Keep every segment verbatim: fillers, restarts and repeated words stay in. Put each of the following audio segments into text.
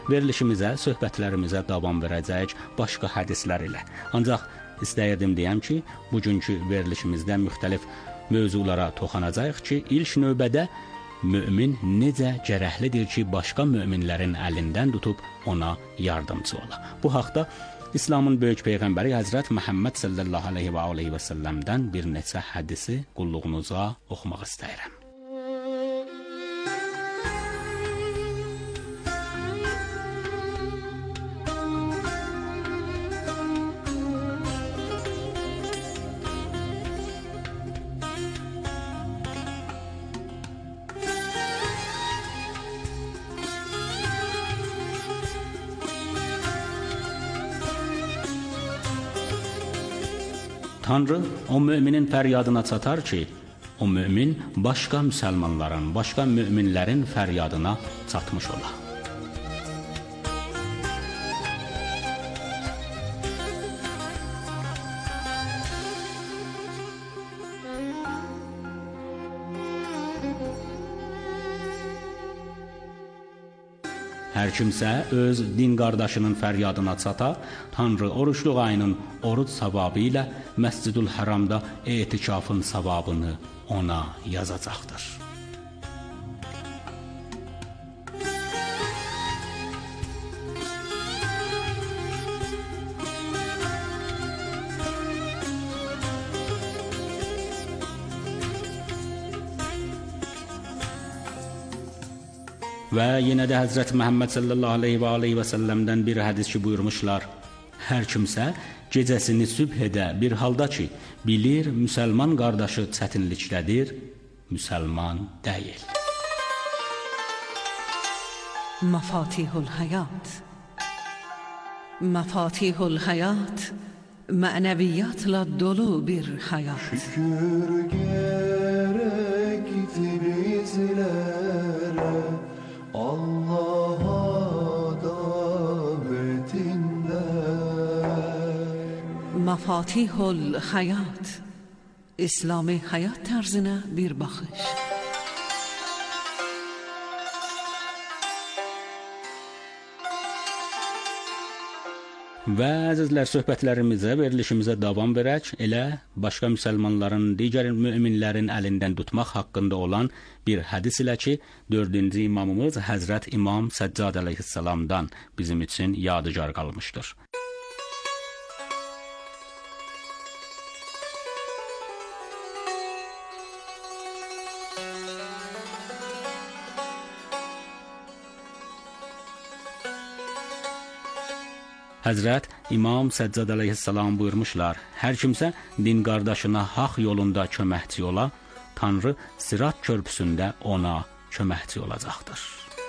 verilişimizə, söhbətlərimizə davam verəcək başqa hədislər ilə. Ancaq istəyirdim deyəm ki, bugünkü verilişimizdə müxtəlif mövzulara toxunacağıq ki, ilk növbədə mömin necə gərəklidir ki, başqa möminlərin əlindən tutub ona yardımcı ola. Bu haqda İslamın böyük peyğəmbəri Həzrət Məhəmməd sallallahu aleyhi və aleyhi və səlləmdən bir neçə hədisi qulluğunuza oxumaq istəyirəm. Tanrı o müminin fəryadına çatar ki, o mümin başqa müsəlmanların, başqa müminlərin fəryadına çatmış ola. Hər kimsə öz din qardaşının fəryadına çata, Tanrı oruçluq ayının oruc savabı ilə Məscidül Həramda etikafın savabını ona yazacaqdır. Və yenə də Həzrət Məhəmməd sallallahu aleyhi və aleyhi və səlləmdən bir hədis ki buyurmuşlar, hər kimsə gecəsini sübh edə bir halda ki, bilir müsəlman qardaşı çətinlikdədir, müsəlman deyil. Məfatihul həyat Məfatihul həyat mənəviyyatla dolu bir həyat. Şükür gərəkdir bizlərə Allah'a davetinde. Məfatihul həyat İslami həyat tərzinə bir baxış. Və əzizlər, söhbətlərimizə, verilişimizə davam verək, elə başqa müsəlmanların, digər müminlərin əlindən tutmaq haqqında olan bir hədis ilə ki, dördüncü imamımız Həzrət İmam Səccad əleyhissalamdan bizim üçün yadigar qalmışdır. Həzrət İmam Səccad əleyhissalam buyurmuşlar, hər kimsə din qardaşına haqq yolunda köməkçi ola, Tanrı Sirat körpüsündə ona köməkçi olacaqdır.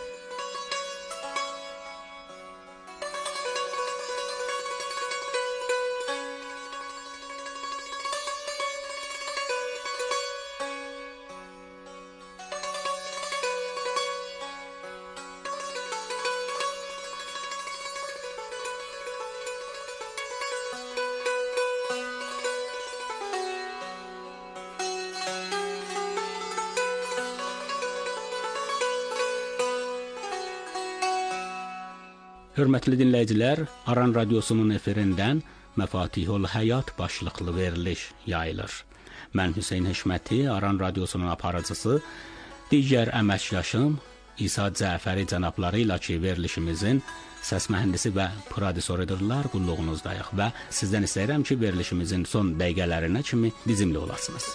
Hörmətli dinləyicilər, Aran Radiosunun efirindən Məfatihul Həyat başlıqlı veriliş yayılır. Mən Hüseyn Heşməti, Aran Radiosunun aparıcısı, digər əməkdaşım İsa Cəfəri cənabları ilə ki, verilişimizin səs mühəndisi və prodüsörüdürlər, qulluğunuzdayıq və sizdən istəyirəm ki, verilişimizin son dəqiqələrinə kimi bizimlə olasınız.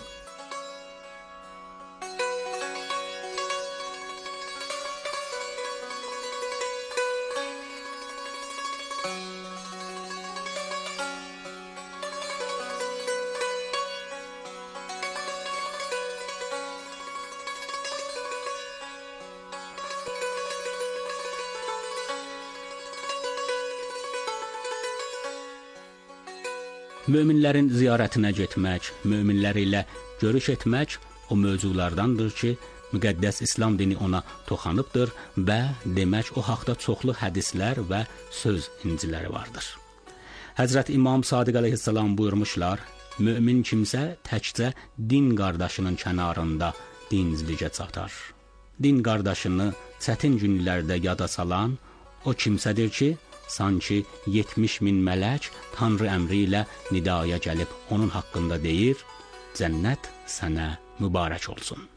Möminlərin ziyarətinə getmək, möminlər ilə görüş etmək o mövzulardandır ki, müqəddəs İslam dini ona toxanıbdır və demək o haqda çoxlu hədislər və söz inciləri vardır. Həzrət İmam Sadiq əleyhissalam buyurmuşlar, mömin kimsə təkcə din qardaşının kənarında dincliyə çatar. Din qardaşını çətin günlərdə yada salan O kimsədir ki, sanki yetmiş min mələk Tanrı əmri ilə nidaya gəlib onun haqqında deyir, cənnət sənə mübarək olsun.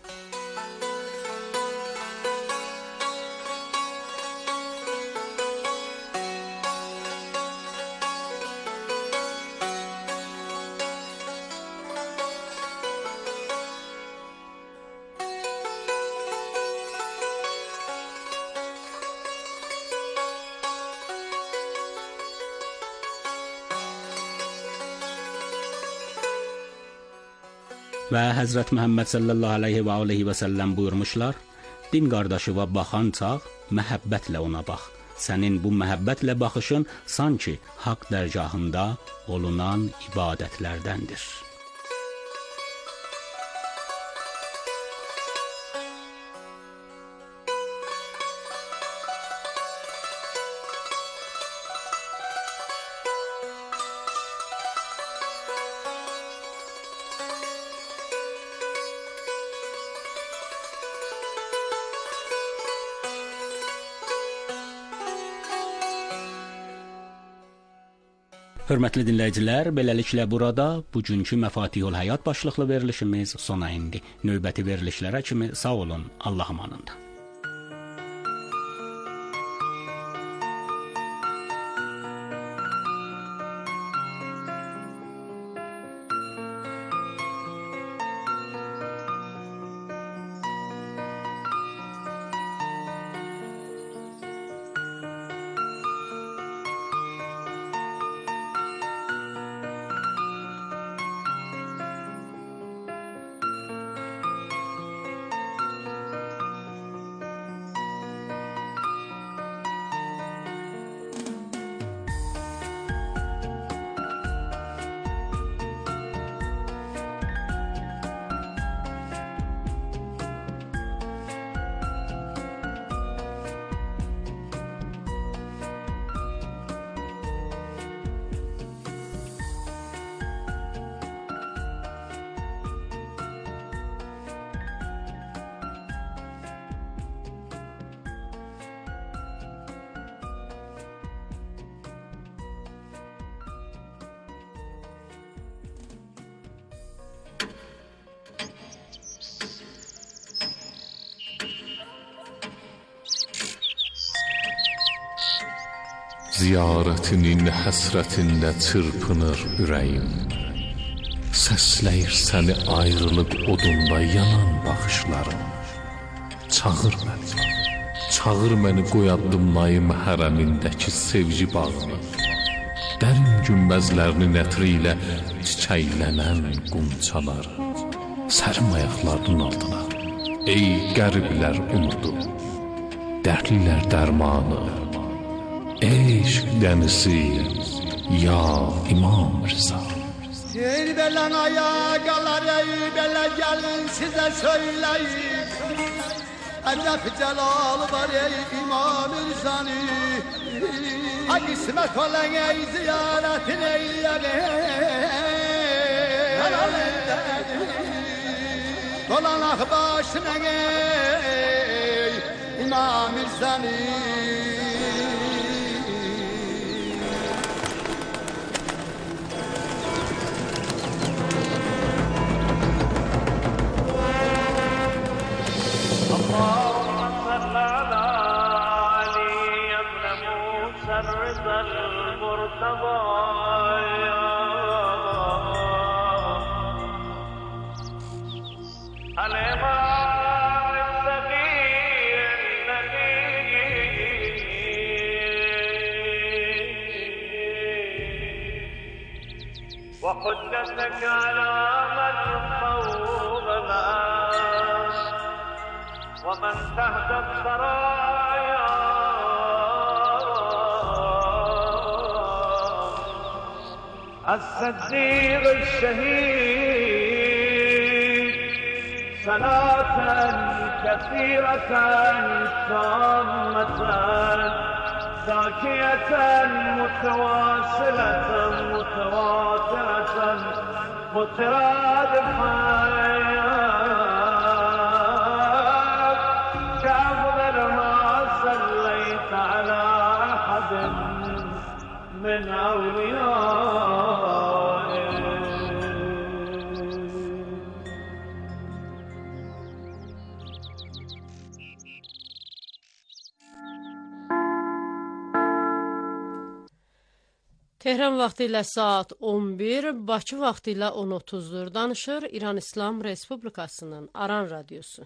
Və Həzrət Məhəmməd sallallahu aleyhi və aleyhi və səlləm buyurmuşlar, din qardaşı və baxan çağ məhəbbətlə ona bax. Sənin bu məhəbbətlə baxışın sanki haqq dərgahında olunan ibadətlərdəndir. Hörmətli dinləyicilər, beləliklə burada bugünkü Məfatihul Həyat başlıqlı verilişimiz sona indi. Növbəti verilişlərə kimi sağ olun, Allah amanında. Ziyarətinin həsrətində çırpınır ürəyim. Səsləyir səni ayrılıq odunda yanan baxışlarım. Çağır məni, çağır məni qoy addımlayım hərəmindəki sevgi bağını. Dərin günbəzlərinin ətri ilə çiçəklənən qunçaları. Sərim ayaqlarının altına, ey qəriblər umudu, dərdlilər dərmanı. Eşq dənizi, ya İmam Rıza. Ey belən ayaqalar, ey belə gəlin sizə söyləyib. Əcəb cəlalı var ey İmam Rızanı. Ha qismət olan ey ziyarətin eyləyək. Dolanaq başına ey İmam Rızanı. اللهم صل على علي بن موسى الرضا المرتضى الإمام الصغير النبي وحجتك على من فوق الأرض ومن تحت الثرايا الصديق الشهيد صلاة كثيرة تامة زاكية متواصلة متواترة مترادفة كأفضل ما صليت على أحد من أوليائه. Tehran vaxtı ilə saat on bir, Bakı vaxtı ilə on otuzdur. Danışır İran İslam Respublikasının Aran Radiosu.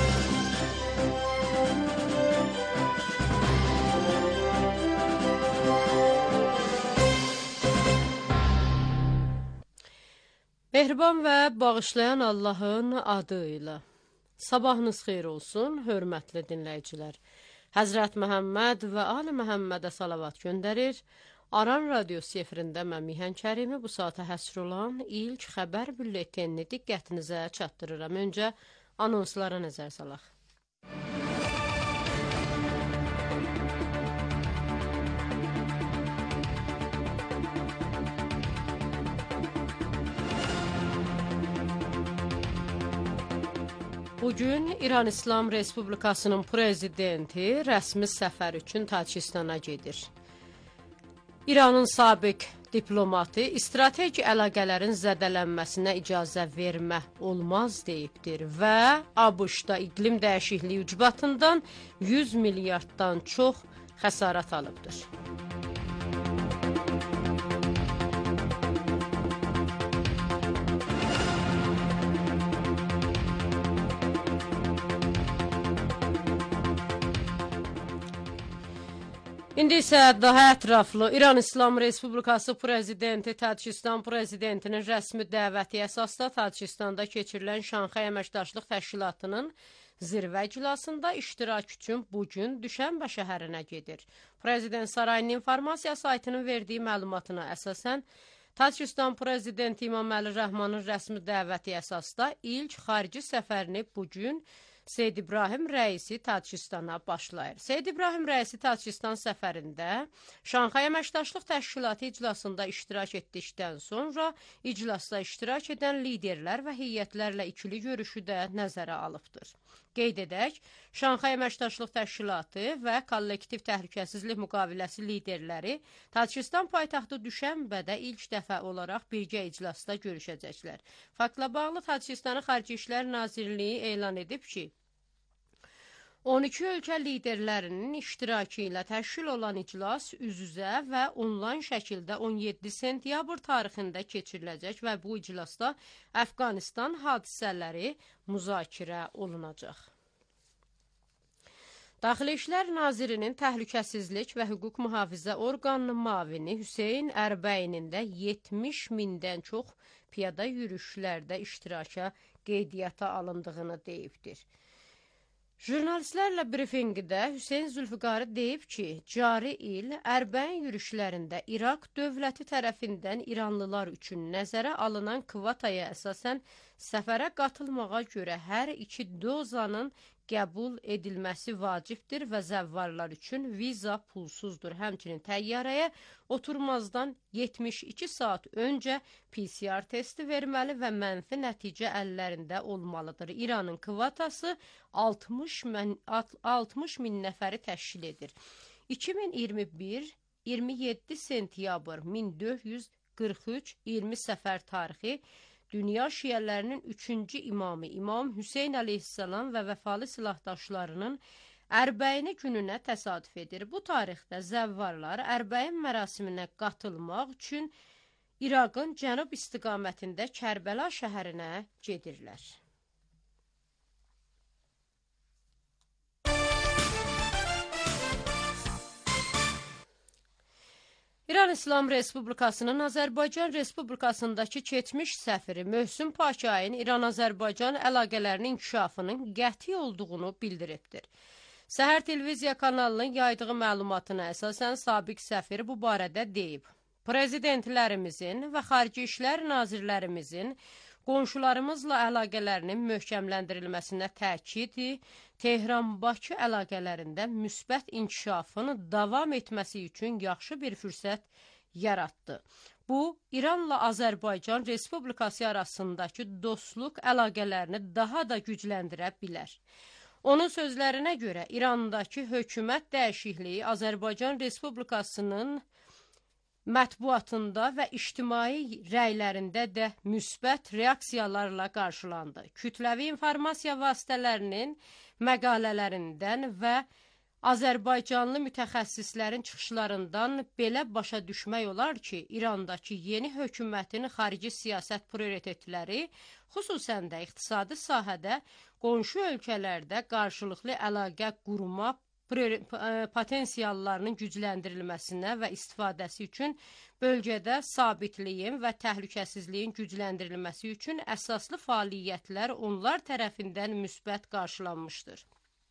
Mehriban və bağışlayan Allahın adı ilə. Sabahınız xeyir olsun, hörmətli dinləyicilər. Həzrət Məhəmməd və Ali Məhəmmədə salavat göndərir. Aran Radiosu efirində mən Mihan Kərimi bu saata həsr olan ilk xəbər bülletenini diqqətinizə çatdırıram. Öncə anonslara nəzər salaq. Bugün İran İslam Respublikasının prezidenti rəsmi səfər üçün Tacikistana gedir. İranın sabiq diplomatı strateji əlaqələrin zədələnməsinə icazə vermə olmaz deyibdir və ABŞ-da iqlim dəyişikliyi ucbatından yüz milyarddan çox xəsarət alıbdır. İndi isə daha ətraflı İran İslam Respublikası Prezidenti Tacikistan Prezidentinin rəsmi dəvəti əsasda Tacikistanda keçirilən Şanxay Əməkdaşlıq Təşkilatının zirvə iclasında iştirak üçün bugün Düşənbə şəhərinə gedir. Prezident Sarayının informasiya saytının verdiyi məlumatına əsasən, Tacikistan Prezidenti İmaməli Rəhmanın rəsmi dəvəti əsasda ilk xarici səfərini bugün Seyyid İbrahim rəisi Tacikistana başlayır. Seyyid İbrahim rəisi Tacikistan səfərində Şanxay Əməkdaşlıq Təşkilatı iclasında iştirak etdikdən sonra iclasda iştirak edən liderlər və heyətlərlə ikili görüşü də nəzərə alıbdır. Qeyd edək, Şanxay Əməkdaşlıq Təşkilatı və Kollektiv Təhlükəsizlik Müqaviləsi liderləri Tacikistan paytaxtı Düşənbədə ilk dəfə olaraq birgə iclasda görüşəcəklər. Faktla bağlı Tacikistanın Xarici İşlər Nazirliyi elan edib ki, on iki ölkə liderlərinin iştirakı ilə təşkil olan iclas üz-üzə və onlayn şəkildə on yeddi sentyabr tarixində keçiriləcək və bu iclasda Əfqanistan hadisələri müzakirə olunacaq. Daxili İşlər Nazirinin Təhlükəsizlik və Hüquq Mühafizə orqanının mavini Hüseyn Ərbəyinin də yetmiş mindən çox piyada yürüşlərdə iştiraka qeydiyyata alındığını deyibdir. Jurnalistlərlə brifinqdə Hüseyn Zülfüqarı deyib ki, cari il Ərbəyin yürüşlərində İraq dövləti tərəfindən İranlılar üçün nəzərə alınan kvotaya əsasən səfərə qatılmağa görə hər iki dozanın qəbul edilməsi vacibdir və zəvvarlar üçün viza pulsuzdur. Həmçinin təyyarəyə oturmazdan yetmiş iki saat öncə P C R testi verməli və mənfi nəticə əllərində olmalıdır. İranın kvotası altmış min nəfəri təşkil edir. iki min iyirmi bir iyirmi yeddi sentyabr min dörd yüz qırx üç iyirmi səfər tarixi dünya şiələrinin üçüncü imamı İmam Hüseyn əleyhissalam və vəfalı silahdaşlarının Ərbəyini gününə təsadüf edir. Bu tarixdə zəvvarlar Ərbəyin mərasiminə qatılmaq üçün İraqın cənub istiqamətində Kərbəla şəhərinə gedirlər. İran İslam Respublikasının Azərbaycan Respublikasındakı keçmiş səfiri Möhsün Pakiayin İran-Azərbaycan əlaqələrinin inkişafının qəti olduğunu bildiribdir. Səhər televiziya kanalının yaydığı məlumatına əsasən sabiq səfir bu barədə deyib. Prezidentlərimizin və Xarici İşlər Nazirlərimizin qonşularımızla əlaqələrinin möhkəmləndirilməsinə təkidi, Tehran-Bakı əlaqələrində müsbət inkişafın davam etməsi üçün yaxşı bir fürsət yaratdı. Bu, İranla Azərbaycan Respublikası arasındakı dostluq əlaqələrini daha da gücləndirə bilər. Onun sözlərinə görə İrandakı hökumət dəyişikliyi Azərbaycan Respublikasının mətbuatında və ictimai rəylərində də müsbət reaksiyalarla qarşılandı. Kütləvi informasiya vasitələrinin məqalələrindən və Azərbaycanlı mütəxəssislərin çıxışlarından belə başa düşmək olar ki, İrandakı yeni hökumətin xarici siyasət prioritetləri, xüsusən də iqtisadi sahədə qonşu ölkələrdə qarşılıqlı əlaqə qurma potensiallarının gücləndirilməsinə və istifadəsi üçün bölgədə sabitliyin və təhlükəsizliyin gücləndirilməsi üçün əsaslı fəaliyyətlər onlar tərəfindən müsbət qarşılanmışdır.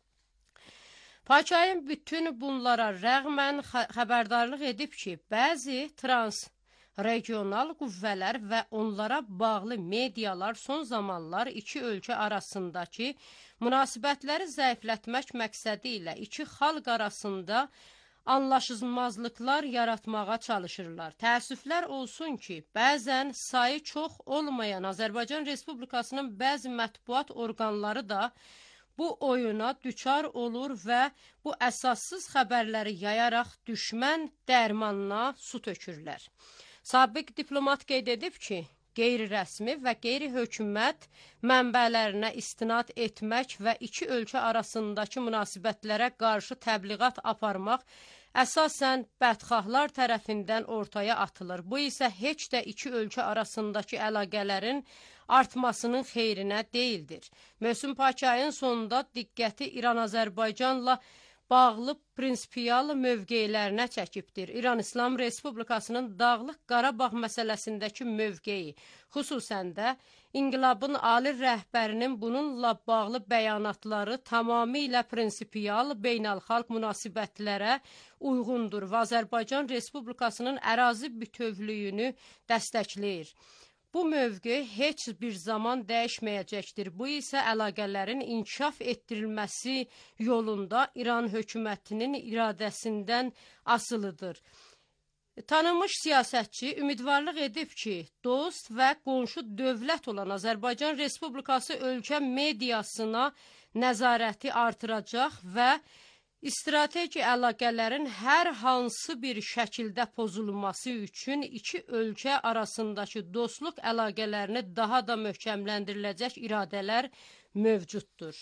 Paçayın bütün bunlara rəğmən xəbərdarlıq edib ki, bəzi transregional qüvvələr və onlara bağlı medialar son zamanlar iki ölkə arasındakı münasibətləri zəiflətmək məqsədi ilə iki xalq arasında anlaşılmazlıqlar yaratmağa çalışırlar. Təəssüflər olsun ki, bəzən sayı çox olmayan Azərbaycan Respublikasının bəzi mətbuat orqanları da bu oyuna düçar olur və bu əsassız xəbərləri yayaraq düşmən dərmanına su tökürlər. Sabiq diplomat qeyd edib ki, qeyri-rəsmi və qeyri-hökumət mənbələrinə istinad etmək və iki ölkə arasındakı münasibətlərə qarşı təbliğat aparmaq əsasən bədxahlar tərəfindən ortaya atılır. Bu isə heç də iki ölkə arasındakı əlaqələrin artmasının xeyrinə deyildir. Mövsüm Paçayın sonunda diqqəti İran-Azərbaycanla bağlı prinsipial mövqeylərinə çəkibdir. İran İslam Respublikasının Dağlıq Qarabağ məsələsindəki mövqeyi, xüsusən də İnqilabın ali rəhbərinin bununla bağlı bəyanatları tamamilə prinsipial beynəlxalq münasibətlərə uyğundur və Azərbaycan Respublikasının ərazi bütövlüyünü dəstəkləyir. Bu mövqe heç bir zaman dəyişməyəcəkdir. Bu isə əlaqələrin inkişaf etdirilməsi yolunda İran hökumətinin iradəsindən asılıdır. Tanınmış siyasətçi ümidvarlıq edib ki, dost və qonşu dövlət olan Azərbaycan Respublikası ölkə mediasına nəzarəti artıracaq və strateji əlaqələrin hər hansı bir şəkildə pozulması üçün iki ölkə arasındakı dostluq əlaqələrini daha da möhkəmləndiriləcək iradələr mövcuddur.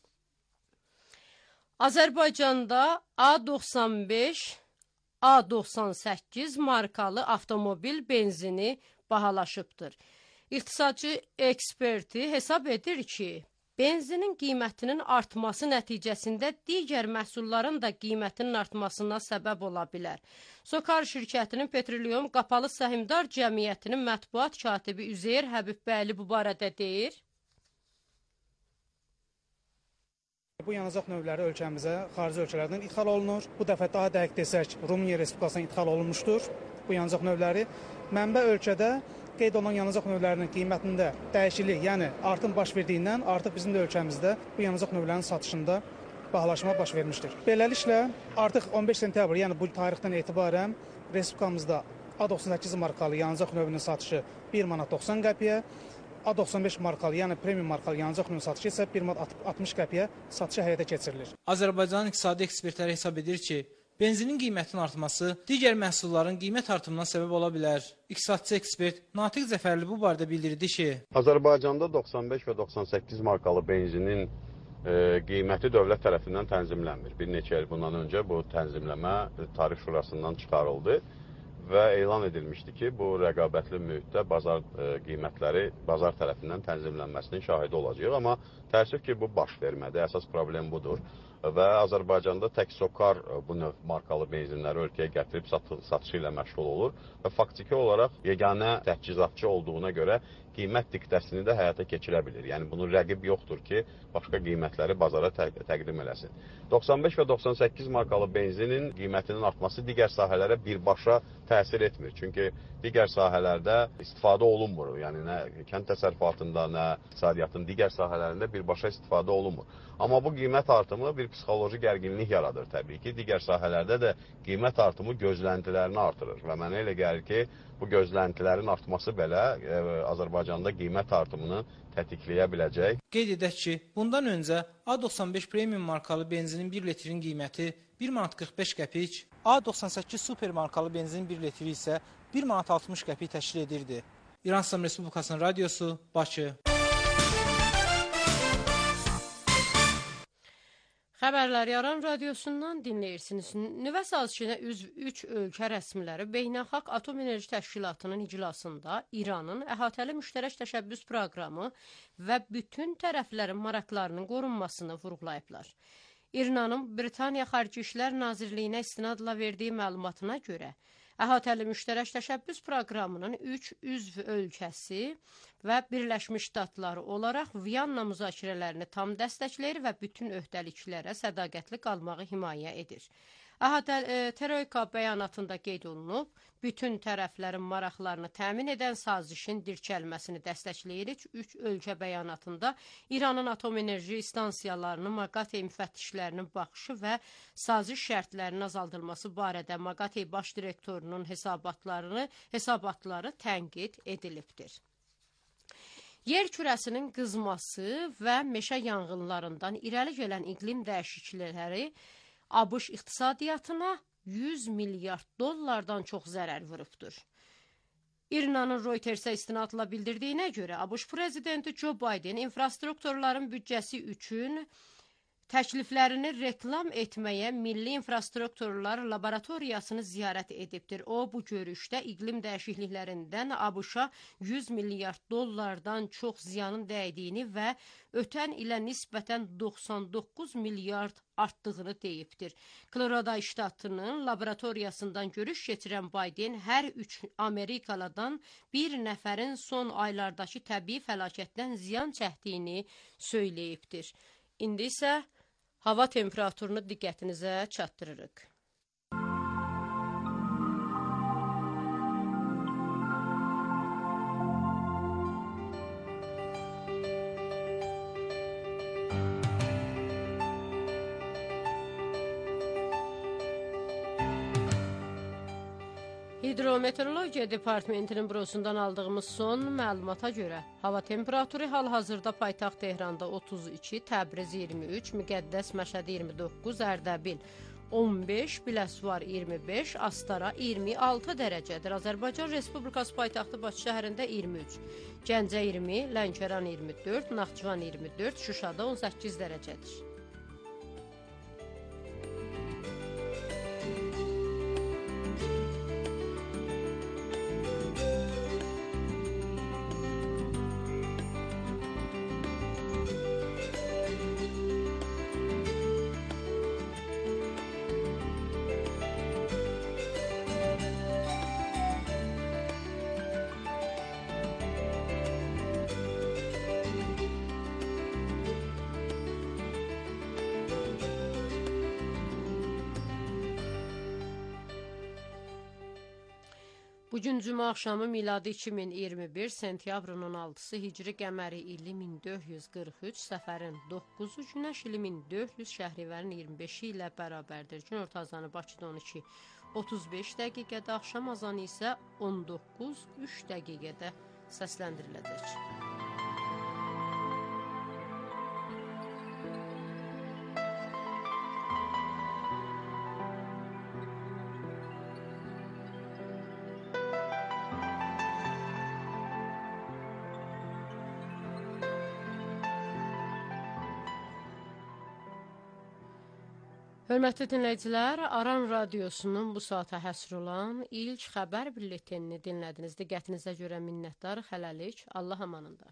Azərbaycanda A doxsan beş, A doxsan səkkiz markalı avtomobil benzini bahalaşıbdır. İqtisadçı eksperti hesab edir ki, benzinin qiymətinin artması nəticəsində digər məhsulların da qiymətinin artmasına səbəb ola bilər. Sokar şirkətinin Petroleum Qapalı Səhmdar Cəmiyyətinin mətbuat katibi Üzeyir Həbibbəyli bu barədə deyir. Bu yanacaq növləri ölkəmizə xarici ölkələrdən ixal olunur. Bu dəfə daha dəqiq desək, Rumıniya Respublikasına ixal olunmuşdur bu yanacaq növləri. Mənbə ölkədə qeyd olunan yanacaq növlərinin qiymətində dəyişiklik, yəni artım baş verdiyindən artıq bizim də ölkəmizdə bu yanacaq növlərinin satışında bahalaşma baş vermişdir. Beləliklə, artıq on beş sentyabr, yəni bu tarixdən etibarən Respublikamızda A doxsan səkkiz markalı yanacaq növünün satışı bir manat doxsan qəpiyə, A doxsan beş markalı, yəni premium markalı yanacaq növünün satışı isə bir manat altmış qəpiyə satışı həyata keçirilir. Azərbaycanın iqtisadi ekspertləri hesab edir ki, benzinin qiymətinin artması digər məhsulların qiymət artımına səbəb ola bilər. İqtisadçı ekspert Natiq Zəfərli bu barədə bildirdi ki, Azərbaycanda doxsan beş və doxsan səkkiz markalı benzinin e, qiyməti dövlət tərəfindən tənzimlənmir. Bir neçə il bundan öncə bu tənzimləmə Tarif Şurasından çıxarıldı və elan edilmişdi ki, bu rəqabətli mühitdə bazar e, qiymətləri bazar tərəfindən tənzimlənməsinin şahidi olacaq. Amma təəssüf ki, bu baş vermədi. Əsas problem budur. Və Azərbaycanda tək Sokar bu növ markalı benzinləri ölkəyə gətirib satı, satışı ilə məşğul olur və faktiki olaraq yeganə təchizatçı olduğuna görə qiymət diktəsini də həyata keçirə bilir. Yəni bunun rəqib yoxdur ki, başqa qiymətləri bazara tə təqdim eləsin. doxsan beş və doxsan səkkiz markalı benzinin qiymətinin artması digər sahələrə birbaşa təsir etmir. Çünki digər sahələrdə istifadə olunmur. Yəni nə kənd təsərrüfatında, nə iqtisadiyyatın digər sahələrində birbaşa istifadə olunmur. Amma bu qiymət artımı bir psixoloji gərginlik yaradır təbii ki. Digər sahələrdə də qiymət artımı gözləntilərini artırır və mənə elə gəlir ki, bu gözləntilərin artması belə e, Azərbaycan Azərbaycanda qiymət artımını tətikləyə biləcək. Qeyd edək ki, bundan öncə A doxsan beş premium markalı benzinin bir litrin qiyməti bir manat qırx beş qəpik, A doxsan səkkiz super markalı benzinin bir litri isə bir manat altmış qəpik təşkil edirdi. İran İslam Respublikasının radiosu, Bakı. Xəbərləri Aran radiosundan dinləyirsiniz. Nüvə sazişinə üzv üç ölkə rəsmiləri Beynəlxalq Atom Enerji Təşkilatının iclasında İranın əhatəli müştərək təşəbbüs proqramı və bütün tərəflərin maraqlarının qorunmasını vurğulayıblar. İranın Britaniya Xarici İşlər Nazirliyinə istinadla verdiyi məlumatına görə, əhatəli müştərək təşəbbüs proqramının üç üzv ölkəsi və Birləşmiş Ştatları olaraq Vyanna müzakirələrini tam dəstəkləyir və bütün öhdəliklərə sədaqətli qalmağı himayə edir. Əhatəli Troika bəyanatında qeyd olunub, bütün tərəflərin maraqlarını təmin edən sazişin dirçəlməsini dəstəkləyirik. Üç ölkə bəyanatında İranın atom enerji stansiyalarının Maqatey müfəttişlərinin baxışı və saziş şərtlərinin azaldılması barədə Maqatey baş direktorunun hesabatlarını, hesabatları tənqid edilibdir. Yer kürəsinin qızması və meşə yanğınlarından irəli gələn iqlim dəyişiklikləri ABŞ iqtisadiyyatına yüz milyard dollardan çox zərər vurubdur. İRNA-nın Reutersə istinadla bildirdiyinə görə ABŞ prezidenti Joe Biden infrastrukturların büdcəsi üçün təkliflərini reklam etməyə Milli İnfrastrukturlar Laboratoriyasını ziyarət edibdir. O, bu görüşdə iqlim dəyişikliklərindən ABŞ-a yüz milyard dollardan çox ziyanın dəydiyini və ötən ilə nisbətən doxsan doqquz milyard artdığını deyibdir. Colorado ştatının laboratoriyasından görüş keçirən Biden hər üç Amerikalıdan bir nəfərin son aylardakı təbii fəlakətdən ziyan çəkdiyini söyləyibdir. İndi isə hava temperaturunu diqqətinizə çatdırırıq. Hidrometeorologiya Departamentinin bürosundan aldığımız son məlumata görə hava temperaturu hal-hazırda paytaxt Tehranda otuz iki, Təbriz iyirmi üç, Müqəddəs Məşəd iyirmi doqquz, Ərdəbil on beş, Biləsuvar iyirmi beş, Astara iyirmi altı dərəcədir. Azərbaycan Respublikası paytaxtı Bakı şəhərində iyirmi üç, Gəncə iyirmi, Lənkəran iyirmi dörd, Naxçıvan iyirmi dörd, Şuşada on səkkiz dərəcədir. Bugün cümə axşamı miladi iki min iyirmi bir, sentyabrın on altısı, hicri qəməri ili min dörd yüz qırx üç, səfərin doqquzu, günəş ili min dörd yüz, şəhrivərin iyirmi beşi ilə bərabərdir. Gün orta azanı Bakıda on iki otuz beş dəqiqədə, axşam azanı isə on doqquz üç dəqiqədə səsləndiriləcək. Hörmətli dinləyicilər, Aran radiosunun bu saata həsr olan ilk xəbər bülletenini dinlədiniz. Diqqətinizə görə minnətdar, hələlik, Allah amanında.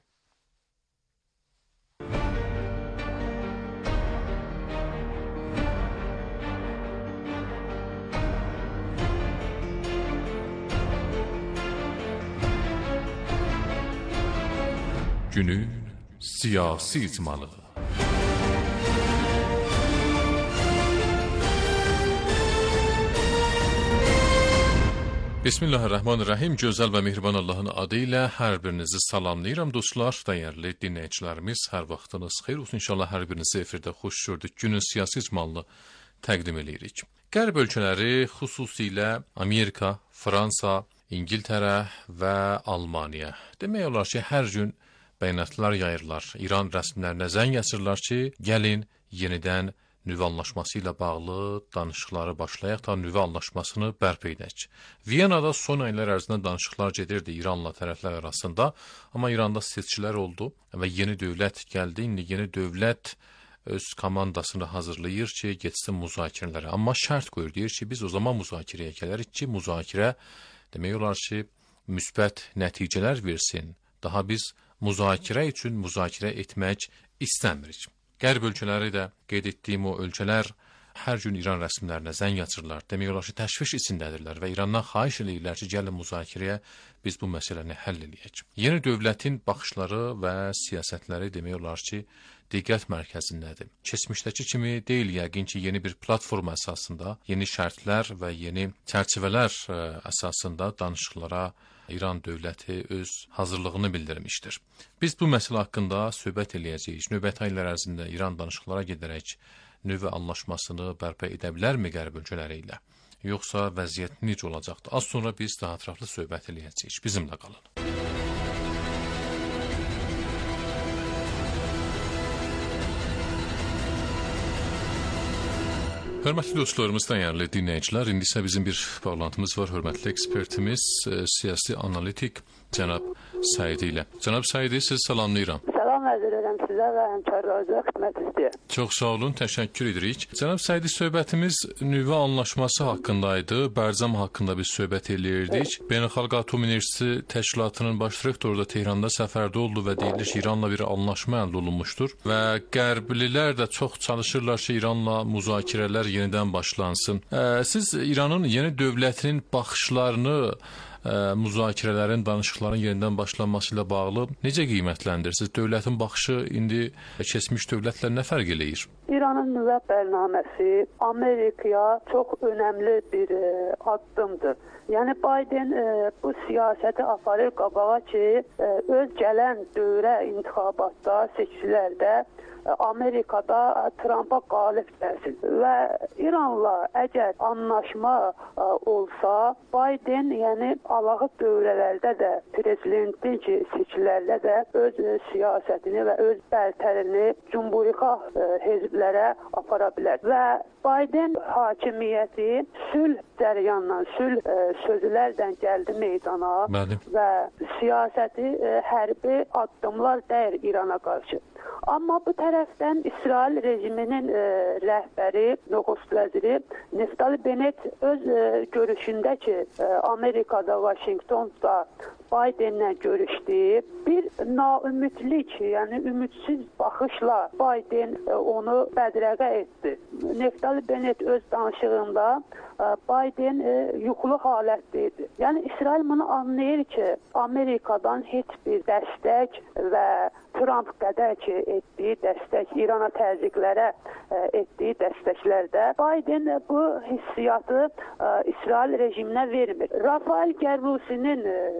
Günün siyasi icmalığı. Bismillahirrahmanirrahim. Gözəl və mehriban Allahın adı ilə hər birinizi salamlayıram dostlar, dəyərli dinləyicilərimiz. Hər vaxtınız xeyir olsun. İnşallah hər birinizi efirdə xoş gördük. Günün siyasi icmalını təqdim edirik. Qərb ölkələri, xüsusilə Amerika, Fransa, İngiltərə və Almaniya. Demək olar ki, hər gün bəyanatlar yayırlar. İran rəsmilərinə zəng açırlar ki, gəlin yenidən nüvə anlaşması ilə bağlı danışıqları başlayaq da nüvə anlaşmasını bərpa edək. Viyanada son aylar ərzində danışıqlar gedirdi İranla tərəflər arasında, amma İranda seçkilər oldu və yeni dövlət gəldi. İndi yeni dövlət öz komandasını hazırlayır ki, getsin müzakirələrə. Amma şərt qoyur, deyir ki, biz o zaman müzakirəyə gələrik ki, müzakirə demək olar ki, müsbət nəticələr versin. Daha biz müzakirə üçün müzakirə etmək istəmirik. Qərb ölkələri də qeyd etdiyim o ölkələr hər gün İran rəsmilərinə zəng açırlar. Demək olar ki, təşviş içindədirlər və İrandan xahiş edirlər ki, gəlin müzakirəyə biz bu məsələni həll edək. Yeni dövlətin baxışları və siyasətləri demək olar ki, diqqət mərkəzindədir. Keçmişdəki kimi deyil, yəqin ki, yeni bir platforma əsasında, yeni şərtlər və yeni çərçivələr əsasında danışıqlara İran dövləti öz hazırlığını bildirmişdir. Biz bu məsələ haqqında söhbət eləyəcəyik. Növbəti aylar ərzində İran danışıqlara gedərək nüvə anlaşmasını bərpa edə bilərmi qərb ölkələri ilə? Yoxsa vəziyyət necə olacaqdır? Az sonra biz daha ətraflı söhbət eləyəcəyik. Bizimlə qalın. Hörmətli dostlarımız, dəyərli dinləyicilər, indi isə bizim bir bağlantımız var. Hörmətli ekspertimiz, siyasi analitik cənab Səidi ilə. Cənab Səidi, sizi salamlayıram. Salam ərz edirəm sizə və həmkarlarınıza xidmət istəyirəm. Çox sağ olun, təşəkkür edirik. Cənab Səidi, söhbətimiz nüvə anlaşması haqqındaydı. Bərzəm haqqında biz söhbət eləyirdik. Evet. Beynəlxalq Atom Enerjisi Təşkilatının baş direktoru da Tehranda səfərdə oldu və deyilir ki, İranla bir anlaşma əldə olunmuşdur. Və qərblilər də çox çalışırlar ki, İranla müzakirələr yenidən başlansın. Siz İranın yeni dövlətinin baxışlarını, müzakirələrin, danışıqların yenidən başlanması ilə bağlı necə qiymətləndirirsiniz? Dövlətin baxışı indi keçmiş dövlətlə nə fərq eləyir? İranın nüvə bərnaməsi Amerikaya çox önəmli bir addımdır. Yəni Biden bu siyasəti aparır qabağa ki, öz gələn dövrə intihabatda, seçkilərdə Amerikada Trumpa qalib gəlsin və İranla əgər anlaşma olsa, Biden yəni alağı dövrələrdə də prezidentin seçkilərdə də öz siyasətini və öz bərtərini cumhurixah hezblərə apara bilər və Biden hakimiyyəti sülh cəryanla, sülh sözlərdən gəldi meydana Bəli. və siyasəti hərbi addımlar dəyir İrana qarşı. Amma bu tərəfdən İsrail rejiminin e, rəhbəri, Noxust vəziri Naftali Bennett öz e, görüşündə ki, e, Amerikada, Vaşinqtonda Bidenlə görüşdü. Bir naümidlik, yəni ümidsiz baxışla Biden e, onu bədrəqə etdi. Naftali Bennett öz danışığında e, Biden e, yuxulu halətdə idi. Yəni İsrail bunu anlayır ki, Amerikadan heç bir dəstək və Trump qədər ki, etdiyi dəstək, İrana təzyiqlərə etdiyi dəstəklərdə Biden bu hissiyatı İsrail rejiminə vermir. Rafael Gərrusinin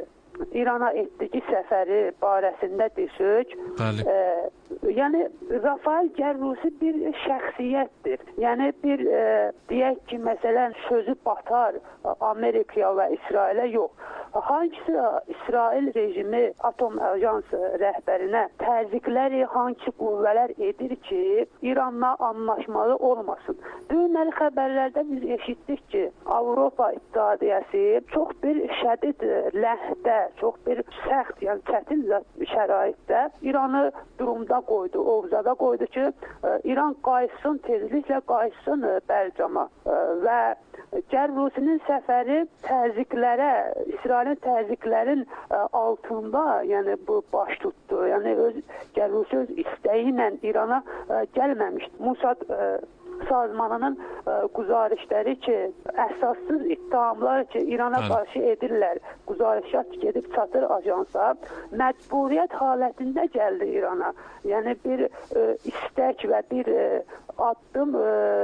İrana etdiyi səfəri barəsində desək, e, yəni Rafael Gərrusi bir şəxsiyyətdir. Yəni bir e, deyək ki, məsələn sözü batar Amerikaya və İsrailə yox. Hangisi İsrail rejimi Atom Ajansı rəhbərinə təzyiqləri, hangi qüvvələr edir ki, İranla anlaşmalı olmasın. Dünəli xəbərlərdə biz eşitdik ki, Avropa İttihadiyyəsi çox bir şədid ləhdə, çox bir səxt, yəni çətin şəraitdə İranı durumda qoydu, ovzada qoydu ki, İran qayıtsın, tezliklə qayıtsın Bərcama və Gərrusinin səfəri təzyiqlərə, İsrailin təzyiqlərin altında, yəni bu baş tutdu. Yəni öz Gərrusi öz istəyi ilə İrana gəlməmişdi. Musad sazmanının quzarışları ki, əsassız ittihamlar ki, İrana qarşı edirlər, quzarışat gedib çatır ajansa, məcburiyyət halətində gəldi İrana. Yəni bir istək və bir addım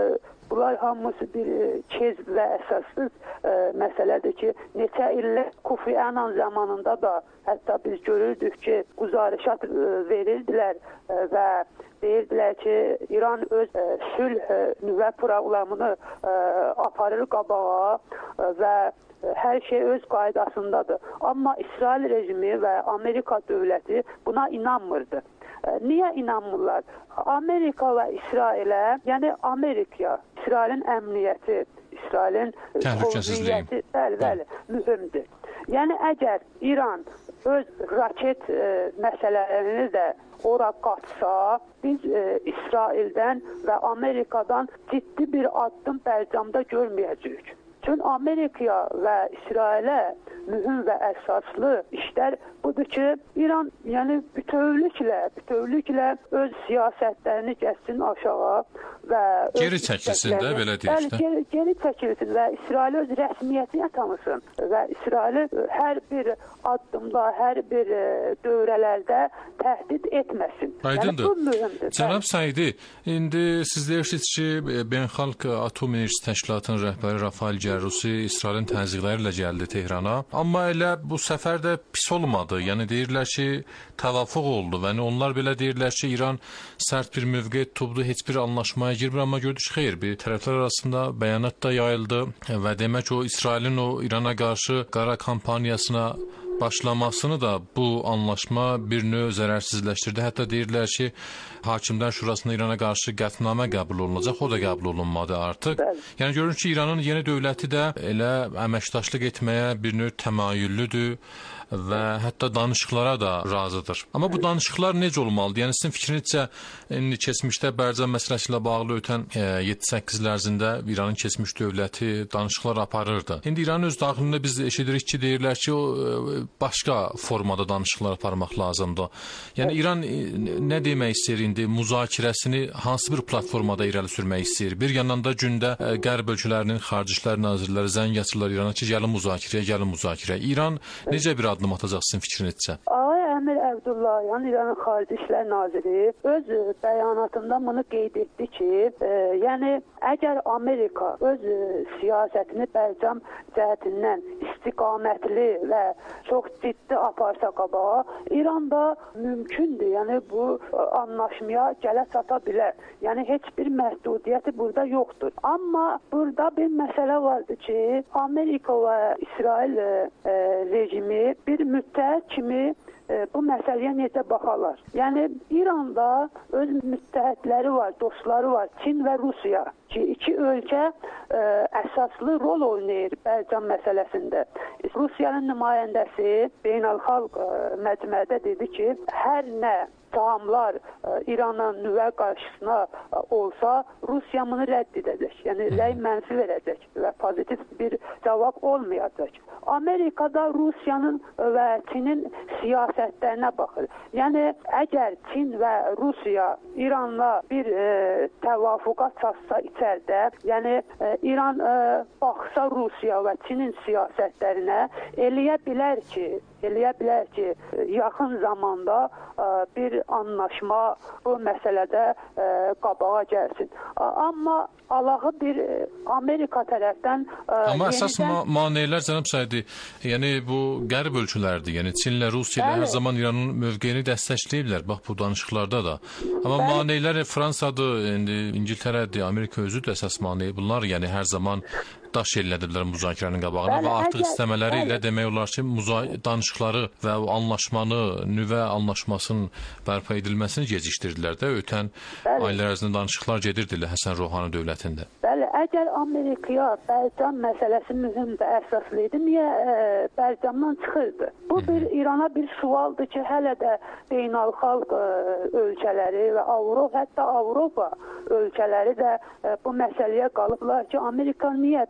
bunlar hamısı bir kez və əsassız ə, məsələdir ki, neçə illər Kofi Annan zamanında da hətta biz görürdük ki, quzarışat verirdilər ə, və deyirdilər ki, İran öz ə, sülh ə, nüvə proqramını ə, aparır qabağa ə, və hər şey öz qaydasındadır. Amma İsrail rejimi və Amerika dövləti buna inanmırdı. Niyə inanmırlar? Amerika və İsrailə, yəni Amerikaya, İsrailin əmniyyəti, İsrailin təhlükəsizliyi, bəli, bəli, mühümdür. Yəni əgər İran öz raket e, məsələlərini də ora qatsa, biz e, İsraildən və Amerikadan ciddi bir addım Bərcamda görməyəcəyik. Çünki Amerikaya və İsrailə mühüm və əsaslı işlər budur ki, İran yəni bütövlüklə, bütövlüklə öz siyasətlərini gəlsin aşağı və geri çəkilsin də, belə deyək də. Geri, geri çəkilsin və İsrail öz rəsmiyyətini tanısın və İsraili hər bir addımda, hər bir dövrələrdə təhdid etməsin. Aydındır. Yəni, bu mühümdür. Cənab Saidi, indi siz deyirsiniz ki, Beynəlxalq Atom Enerjisi Təşkilatının rəhbəri Rafael Cərrusi İsrailin təzyiqləri ilə gəldi Tehrana. Amma elə bu səfər də pis olmadı. Yəni deyirlər ki, təvafuq oldu və onlar belə deyirlər ki, İran sərt bir mövqe tutubdu, heç bir anlaşmaya girmir, amma gördük xeyr, bir tərəflər arasında bəyanat da yayıldı və demək o İsrailin o İrana qarşı qara kampaniyasına başlamasını da bu anlaşma bir növ zərərsizləşdirdi. Hətta deyirlər ki, Hakimlər Şurasında İrana qarşı qətnamə qəbul olunacaq, o da qəbul olunmadı artıq. Yəni görünür ki, İranın yeni dövləti də elə əməkdaşlıq etməyə bir növ təmayüllüdür və hətta danışıqlara da razıdır. Amma bu danışıqlar necə olmalıdır? Yəni sizin fikrinizcə indi keçmişdə Bərcam məsələsi ilə bağlı ötən yeddi səkkiz il ərzində İranın keçmiş dövləti danışıqlar aparırdı. İndi İranın öz daxilində biz eşidirik ki, deyirlər ki, o başqa formada danışıqlar aparmaq lazımdır. Yəni İran nə demək istəyir indi? Müzakirəsini hansı bir platformada irəli sürmək istəyir? Bir yandan da gündə Qərb ölkələrinin xarici işlər nazirləri zəng açırlar İrana ki, gəlin müzakirəyə, gəlin müzakirəyə. İran necə bir addım atacaq sizin fikrinizcə? Ağay Əmir Əbdullahiyan, İranın Xarici İşlər Naziri öz bəyanatında bunu qeyd etdi ki, e, yəni əgər Amerika öz e, siyasətini Bərcam cəhətindən istiqamətli və çox ciddi aparsa qabağa, İranda mümkündür, yəni bu e, anlaşmaya gələ çata bilər. Yəni heç bir məhdudiyyəti burada yoxdur. Amma burada bir məsələ vardır ki, Amerika və İsrail e, e, rejimi bir müttəhid kimi e, bu məsələyə necə baxarlar? Yəni İranda öz müttəhidləri var, dostları var, Çin və Rusiya ki, iki ölkə e, əsaslı rol oynayır Bərcam məsələsində. Rusiyanın nümayəndəsi beynəlxalq e, məcmuədə dedi ki, hər nə tamamlar İranın nüvə qarşısına olsa, Rusiya bunu rədd edəcək. Yəni, rəy mənfi verəcək və pozitiv bir cavab olmayacaq. Amerikada Rusiyanın və Çinin siyasətlərinə baxır. Yəni, əgər Çin və Rusiya İranla bir e, təvafuqa çatsa içərdə, yəni e, İran e, baxsa Rusiya və Çinin siyasətlərinə, eləyə bilər ki, eləyə bilər ki, yaxın zamanda ə, bir anlaşma bu məsələdə ə, qabağa gəlsin. Amma alağı bir Amerika tərəfdən ə, Amma yenidən... əsas ma maneələr cənab Saidi, yəni bu qərb ölkələrdir. Yəni Çinlə, Rusiya ilə hər zaman İranın mövqeyini dəstəkləyirlər. Bax bu danışıqlarda da. Amma Bəli. maneələr Fransadır, indi İngiltərədir, Amerika özüdür əsas maneə. Bunlar yəni hər zaman daş ellədiblər müzakirənin qabağına Bəli, və artıq əgər, istəmələri ilə demək olar ki, danışıqları və anlaşmanı, nüvə anlaşmasının bərpa edilməsini gecikdirdilər də. Ötən Bəli. aylar ərzində danışıqlar gedirdi Həsən Ruhani dövlətində. Bəli, əgər Amerikaya Bərcam məsələsi mühüm və əsaslı idi, niyə e, Bərcamdan çıxırdı? Bu bir İrana bir sualdır ki, hələ də beynəlxalq e, ölkələri və Avropa, hətta Avropa ölkələri də e, bu məsələyə qalıblar ki, Amerika niyə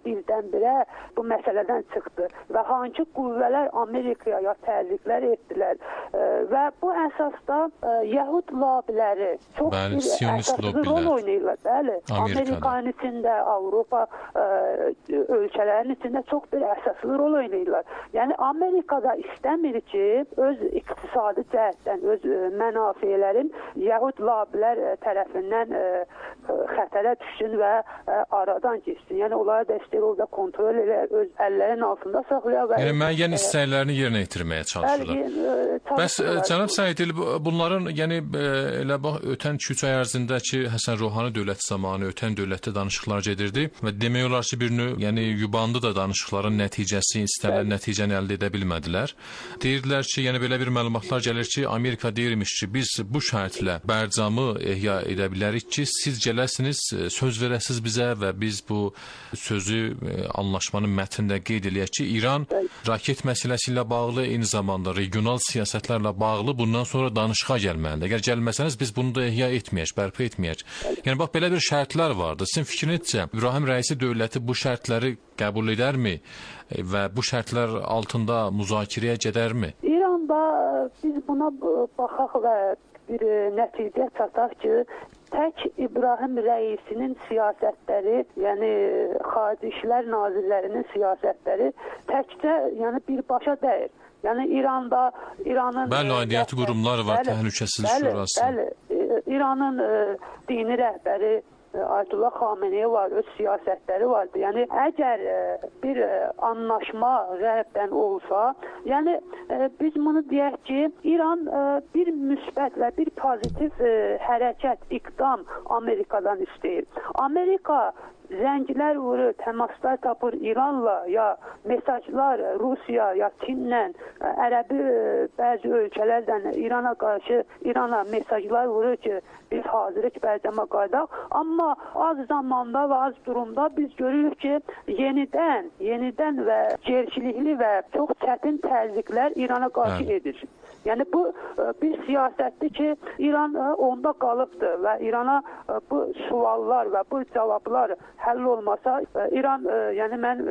birdən-birə bu məsələdən çıxdı və hansı qüvvələr Amerikaya təzyiqlər etdilər e, və bu əsasda e, Yəhud lobiləri çox bəli, bir əsaslı rol oynayırlar. Bəli, Amerikanın içində, Avropa e, ölkələrin içində çox bir əsaslı rol oynayırlar. Yəni Amerikada istəmir ki, öz iqtisadi cəhətdən, öz e, mənafelerin Yəhud lobilər e, tərəfindən e, e, xətərə düşsün və e, aradan geçsin. Yəni onlara dəstək orada kontrol elə, öz əllərin altında saxlayır. Yəni müəyyən istəklərini yerinə yetirməyə çalışırlar. Bəli, e, Bəs e, cənab Səidil, bunların yəni e, elə bax ötən iki üç ay ərzində ki, Həsən Ruhani dövləti zamanı ötən dövlətdə danışıqlar gedirdi və demək olar ki, bir növ yəni yubandı da danışıqların nəticəsi, istənilən nəticəni əldə edə bilmədilər. Deyirdilər ki, yəni belə bir məlumatlar gəlir ki, Amerika deyirmiş ki, biz bu şərtlə Bərcamı ehya edə bilərik ki, siz gələsiniz, söz verəsiniz bizə və biz bu sözü anlaşmanın mətnində qeyd eləyək ki, İran raket məsələsi ilə bağlı, eyni zamanda regional siyasətlərlə bağlı bundan sonra danışığa gəlməlidir. Əgər gəlməsəniz biz bunu da ehya etməyək, bərpa etməyək. Yəni bax belə bir şərtlər vardı. Sizin fikrinizcə İbrahim Rəisi dövləti bu şərtləri qəbul edərmi və bu şərtlər altında müzakirəyə gedərmi? İranda biz buna baxaq və bir nəticə çataq ki, tək İbrahim Rəisinin siyasətləri, yəni Xarici İşlər Nazirlərinin siyasətləri təkcə yəni birbaşa deyil. Yəni İranda İranın bəli, aidiyyəti qurumlar var, Təhlükəsizlik Şurası. Bəli, İranın e, dini rəhbəri Ayətullah Xameneyi var, öz siyasətləri vardı. Yəni əgər e, bir e, anlaşma rəhbərdən olsa, yəni e, biz bunu deyək ki, İran e, bir müsbət və bir pozitiv e, hərəkət, iqdam Amerikadan istəyir. Amerika zənglər vurur, təmaslar tapır İranla, ya mesajlar Rusiya, ya Çinlə, ərəbi bəzi ölkələrdən İrana qarşı İrana mesajlar vurur ki, biz hazırıq Bərcama qaydaq. Amma az zamanda və az durumda biz görürük ki, yenidən, yenidən və gerçilikli və çox çətin təzyiqlər İrana qarşı Hə. edir. Yəni bu bir siyasətdir ki, İran onda qalıbdır və İrana bu suallar və bu cavablar həll olmasa, İran, yəni mən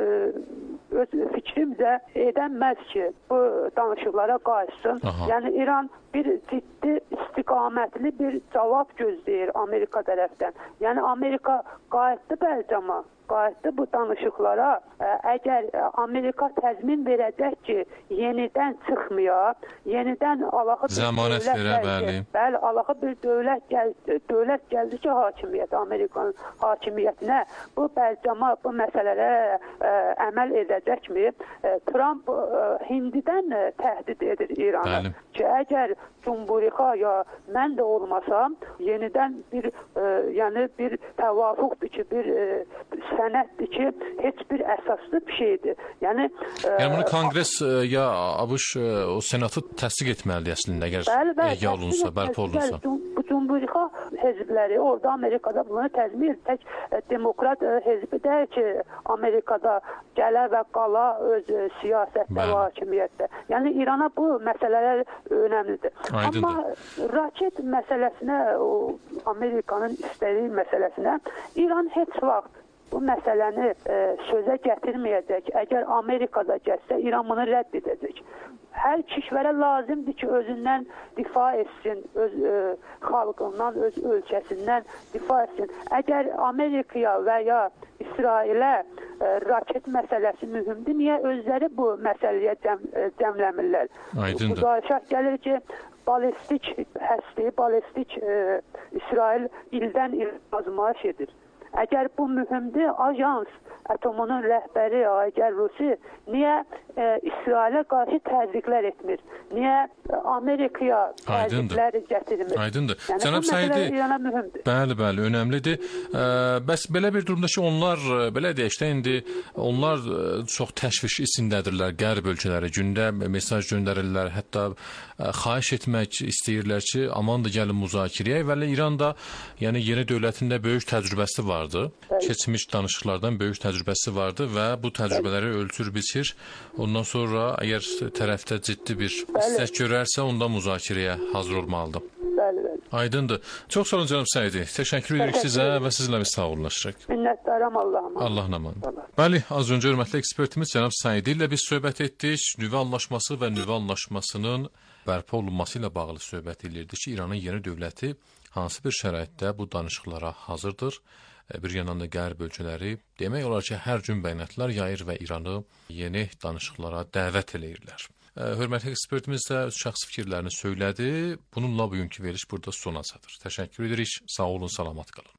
öz fikrimcə edəməz ki, bu danışıqlara qarşısın. Aha. Yəni İran bir ciddi istiqamətli bir cavab gözləyir Amerika tərəfdən. Yəni Amerika qayıtdı Bərcama, qayıtdı bu danışıqlara. Əgər Amerika təzmin verəcək ki, yenidən çıxmaya, yenidən alaxı bir Zəmanət dövlət verə, gəldi. Bəli. Bəli, alaxı bir dövlət gəldi, dövlət gəldi ki, hakimiyyət, Amerikanın hakimiyyətinə bu Bərcama, bu məsələlərə ə, əməl edəcəkmi? Ə, Trump ə, Hindidən ə, təhdid edir İrana. Bəli. Ki, əgər Cumhuriyyə ya mən də olmasam, yenidən bir ə, yəni bir təvafuqdur ki, bir ə, sənətdir ki, heç bir əsaslı bir şeydir. Yəni, yəni bunu Konqres ə, ya ABŞ o senatı təsdiq etməlidir əslində, əgər bəli, bəli, ehya olunsa, bərpa olunsa. Bu Cumhuriyyə hezbləri orada Amerikada bunu təzmin tək ə, demokrat ə, hezbi deyil ki, Amerikada gələ və qala öz ə, siyasətdə və hakimiyyətdə. Yəni İrana bu məsələlər önəmlidir. Aydındır. Amma raket məsələsinə, o Amerikanın istədiyi məsələsinə İran heç vaxt bu məsələni e, sözə gətirməyəcək. Əgər Amerikada gəlsə, İran bunu rədd edəcək. Hər kişvərə lazımdır ki, özündən difa etsin, öz e, xalqından, öz ölkəsindən difa etsin. Əgər Amerikaya və ya İsrailə e, raket məsələsi mühümdür, niyə özləri bu məsələyə cəm, e, cəmləmirlər? Aydındır. Müzakirə gəlir ki, balistik həsdi, balistik e, İsrail ildən il azmaş edir. Əgər bu mühümdür, ajans atomunun rəhbəri Aygər Rusi niyə e, İsrailə qarşı təzyiqlər etmir? Niyə e, Amerikaya təzyiqlər gətirmir? Aydındır. Yəni, Cənab Səidi, İrana mühümdür. Bəli, bəli, önəmlidir. E, bəs belə bir durumda ki, onlar, belə deyək də, indi onlar çox təşviş içindədirlər, qərb ölkələri, gündə mesaj göndərirlər, hətta e, xahiş etmək istəyirlər ki, aman da gəlin müzakirəyə və İran da, yəni yeni dövlətində böyük təcrübəsi var. Keçmiş danışıqlardan böyük təcrübəsi vardı və bu təcrübələri ölçür, biçir. Ondan sonra əgər tərəfdə ciddi bir istək görərsə, onda müzakirəyə hazır olmalıdır. Bəli, bəli. Aydındır. Çox sağ olun cənab Səidi. Təşəkkür edirik sizə və sizlə biz sağollaşırıq. Minnətdaram Allah'ıma. Allah'ın amanı. Bəli, az öncə hörmətli ekspertimiz cənab Səidi ilə biz söhbət etdik. Nüvə anlaşması və nüvə anlaşmasının bərpa olunması ilə bağlı söhbət edirdi ki, İranın yeni dövləti hansı bir şəraitdə bu danışıqlara hazırdır. Bir yandan da qərb ölkələri demək olar ki, hər gün bəyanatlar yayır və İranı yeni danışıqlara dəvət eləyirlər. Hörmətli ekspertimiz də öz şəxsi fikirlərini söylədi. Bununla bugünkü veriliş burada sona çatır. Təşəkkür edirik. Sağ olun, salamat qalın.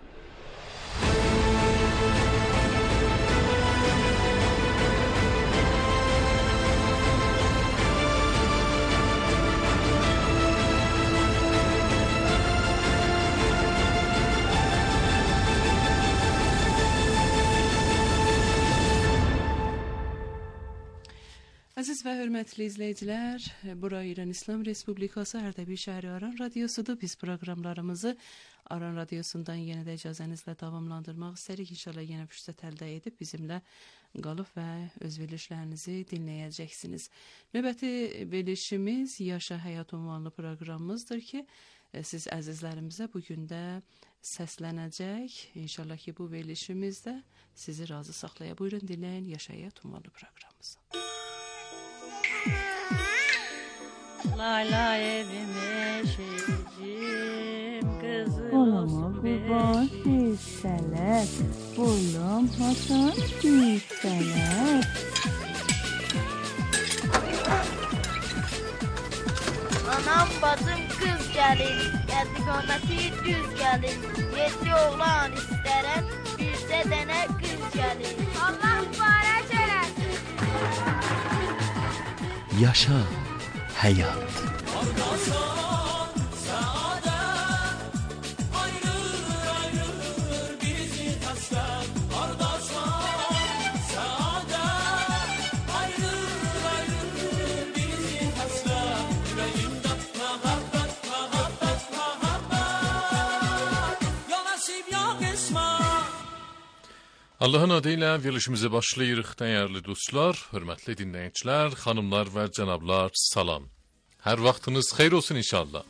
Əziz və hörmətli izləyicilər, bura İran İslam Respublikası Ərdəbil şəhəri Aran radiosudur. Biz proqramlarımızı Aran radiosundan yenə də icazənizlə davamlandırmaq istərik. İnşallah yenə fürsət əldə edib bizimlə qalıb və öz verilişlərinizi dinləyəcəksiniz. Növbəti verilişimiz Yaşa Həyat ünvanlı proqramımızdır ki, siz əzizlərimizə bugün də səslənəcək. İnşallah ki, bu verilişimizdə sizi razı saxlaya. Buyurun dinləyin Yaşa Həyat ünvanlı proqramımızı. Layla evime şeycim kızım Olama kurban çiçeler, oğlum Hasan çiçeler. Anam bacım kız gelin, geldi qameti düz gelin. Yedi oğlan isterem, birse dene kız gelin. Allah mübarək eləsin. Yaşa həyat. Allah'ın adıyla verilişimize başlayırıq, dəyərli dostlar, hörmətli dinləyicilər, xanımlar və cənablar, salam. Hər vaxtınız xeyir olsun inşallah.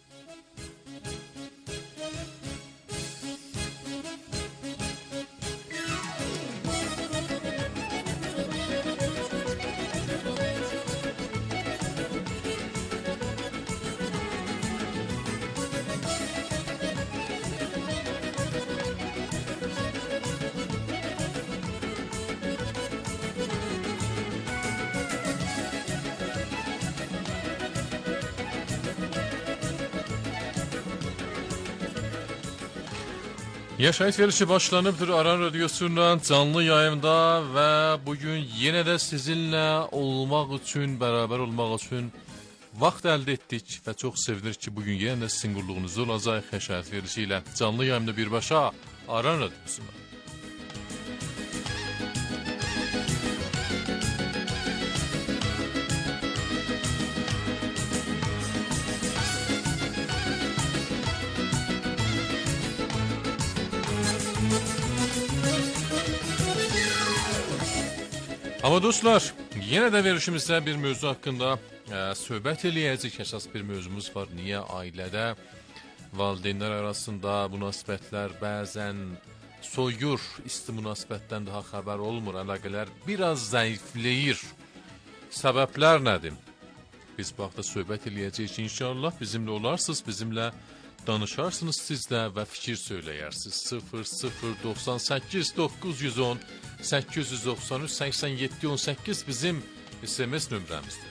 Yaşayış verilişi başlanıbdır Aran Radyosu'ndan canlı yayımda ve bugün yine de sizinle olmak için, beraber olmak için vaxt əldə etdik ve çok sevinirik ki bugün yine de sizin qulluğunuzda olacaq yaşayış verilişiyle canlı yayımda birbaşa Aran Radyosu'ndan. Ama dostlar, yine de verilişimizdə bir mövzu haqqında e, söhbət eləyəcək. Əsas bir mövzumuz var. Niyə ailədə valideynlər arasında münasibətlər bəzən soyur, isti münasibətdən daha xəbər olmur, əlaqələr biraz zəifləyir. Səbəblər nədir? Biz bu haqda söhbət eləyəcəyik inşallah. Bizimlə olarsınız, bizimlə danışarsınız siz də və fikir söyləyərsiniz. sıfır sıfır doxsan səkkiz doqquz yüz on səkkiz yüz doxsan üç səksən yeddi on səkkiz bizim S M S nömrəmizdir.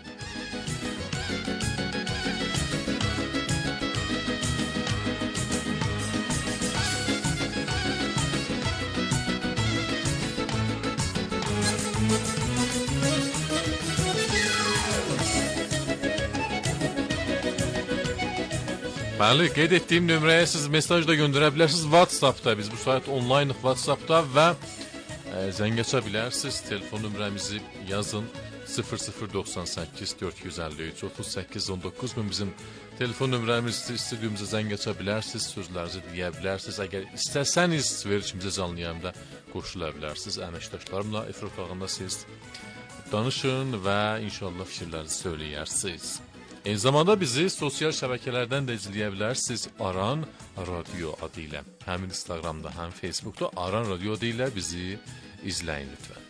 Bəli, qeyd etdiyim nömrəyə siz mesaj da göndərə bilərsiniz. WhatsApp'da biz bu saat onlaynıq WhatsApp'da və e, zəng aça bilərsiniz. Telefon nömrəmizi yazın. sıfır sıfır doxsan səkkiz dörd yüz əlli üç otuz səkkiz on doqquz bu bizim telefon nömrəmizdir. İstədiyimizə zəng aça bilərsiniz, sözlərinizi deyə bilərsiniz. Əgər istəsəniz verilişimizə canlı yayımda qoşula bilərsiniz. Əməkdaşlarımla efir otağında siz danışın və inşallah fikirlərinizi söyləyərsiniz. Eyni zamanda bizi sosial şəbəkələrdən də izləyə bilərsiniz. Aran Radio adı ilə. Həm Instagramda, həm Facebookda Aran Radio adı ilə bizi izləyin lütfən.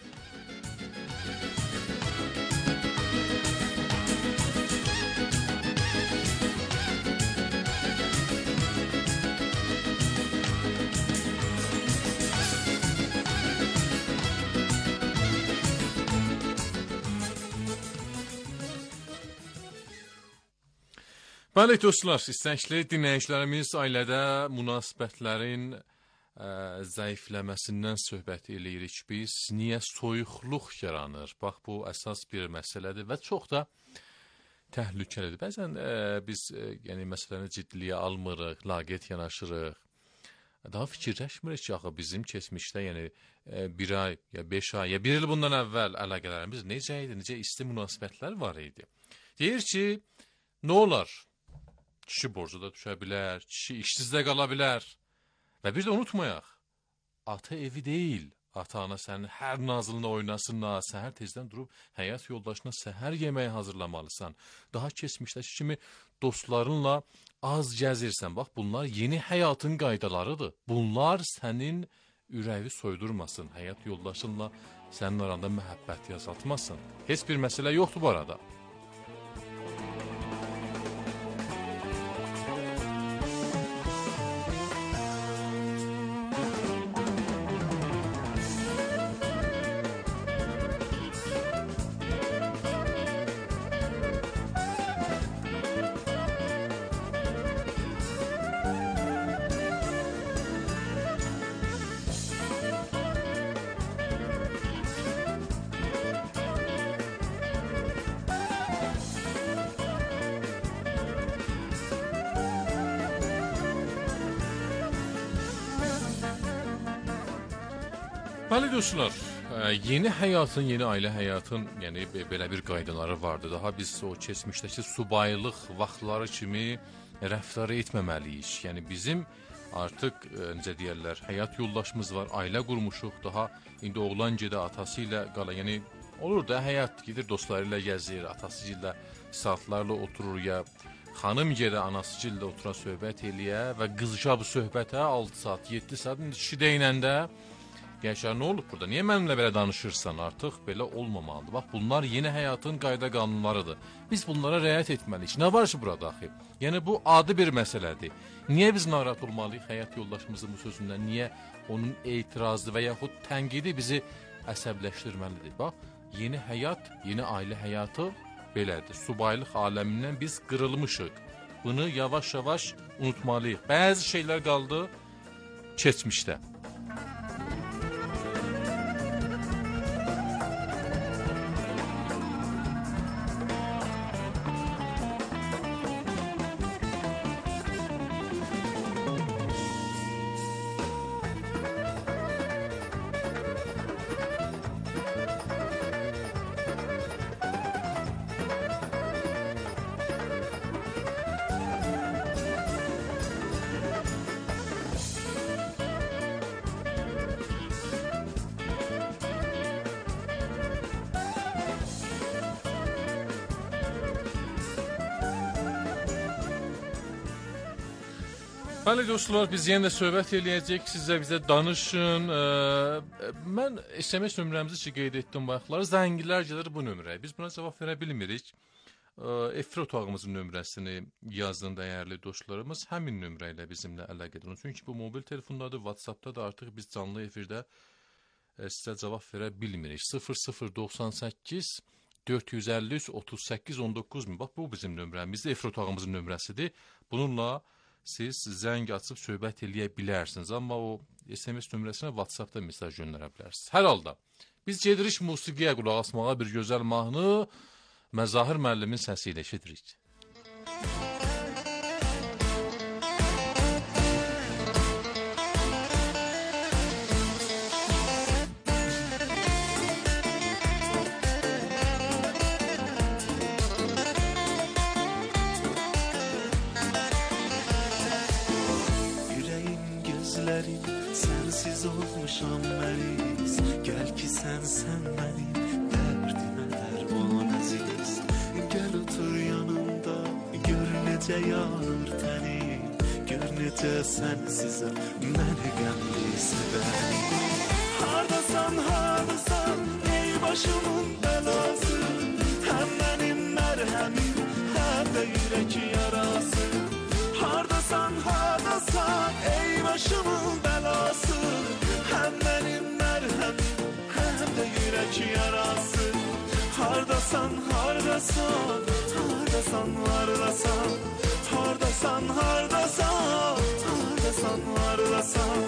Bəli dostlar, istəkli dinləyicilərimiz ailədə münasibətlərin ə, zəifləməsindən söhbət eləyirik biz. Niyə soyuqluq yaranır? Bax, bu əsas bir məsələdir və çox da təhlükəlidir. Bəzən ə, biz ə, yəni, məsələni ciddiyə almırıq, laqeyd yanaşırıq. Daha fikirləşmirik ki, axı bizim keçmişdə yəni, ə, bir ay, ya beş ay, ya bir il bundan əvvəl əlaqələrimiz necə idi, necə isti münasibətlər var idi. Deyir ki, nə olar? Kişi borcuda düşə bilər, kişi işsiz də qala bilər. Və bir də unutmayaq, ata evi deyil. Ata-ana sənin hər nazılına oynasınlar, səhər tezdən durub həyat yoldaşına səhər yeməyi hazırlamalısan. Daha keçmişdəki kimi dostlarınla az gəzirsən. Bax, bunlar yeni həyatın qaydalarıdır. Bunlar sənin ürəyi soydurmasın, həyat yoldaşınla sənin aranda məhəbbət yazatmasın. Heç bir məsələ yoxdur bu arada. Bəli dostlar, yeni həyatın, yeni ailə həyatın yəni belə bir qaydaları vardı. Daha biz o keçmişdəki subaylıq vaxtları kimi rəftar etməməliyik. Yəni bizim artıq necə deyirlər, həyat yoldaşımız var, ailə qurmuşuq. Daha indi oğlan gedə atası ilə qala, yəni olur da həyat gedir dostları ilə gəzir, atası ilə saatlarla oturur ya xanım gedə anası ilə otura söhbət eləyə və qızca bu söhbətə altı saat, yeddi saat kişi deyinəndə Gənclər, nə olub burada? Niyə mənimlə belə danışırsan? Artıq belə olmamalıdır. Bax, bunlar yeni həyatın qayda qanunlarıdır. Biz bunlara riayət etməliyik. Nə var ki burada axı? Yəni, bu adi bir məsələdir. Niyə biz narahat olmalıyıq həyat yoldaşımızın bu sözündən? Niyə onun etirazı və yaxud tənqidi bizi əsəbləşdirməlidir? Bax, yeni həyat, yeni ailə həyatı belədir. Subaylıq aləmindən biz qırılmışıq. Bunu yavaş-yavaş unutmalıyıq. Bəzi şeylər qaldı keçmişdə. Bəli dostlar, biz yenə də söhbət eləyəcək, sizə bizə danışın. Ee, mən S M S nömrəmizi ki qeyd etdim bayaqları, zəngilər gəlir bu nömrəyə. Biz buna cavab verə bilmirik. Ee, efir otağımızın nömrəsini yazın dəyərli dostlarımız, həmin nömrə ilə bizimlə əlaqə edin. Çünki bu mobil telefondadır, WhatsAppda da artıq biz canlı efirdə e, sizə cavab verə bilmirik. sıfır sıfır doxsan səkkiz dörd yüz əlli üç otuz səkkiz on doqquz min. Bax, bu bizim nömrəmizdir, efir otağımızın nömrəsidir. Bununla siz zəng açıb söhbət eləyə bilərsiniz. Amma o S M S nömrəsinə WhatsAppda mesaj göndərə bilərsiniz. Hər halda biz gedirik musiqiyə qulaq asmağa, bir gözəl mahnı Məzahir müəllimin səsi ilə eşidirik. Sensiz olmuşam məriz, gəl ki sən, sən mənim dərdimə dərman əziz. Gəl otur yanımda, necə yanır tənim, gör necə sənsizəm məni qəmli sevəni. Hardasan, hardasan, ey başımın bəlası, həm mənim mərhəmim, həm də ürək yarası. Hardasan, hardasan, ey başımın bəlası, həm mənim mərhəmim, həm də ürək yarası. Hardasan, hardasan, hardasan, hardasan, hardasan, hardasan, hardasan, hardasan.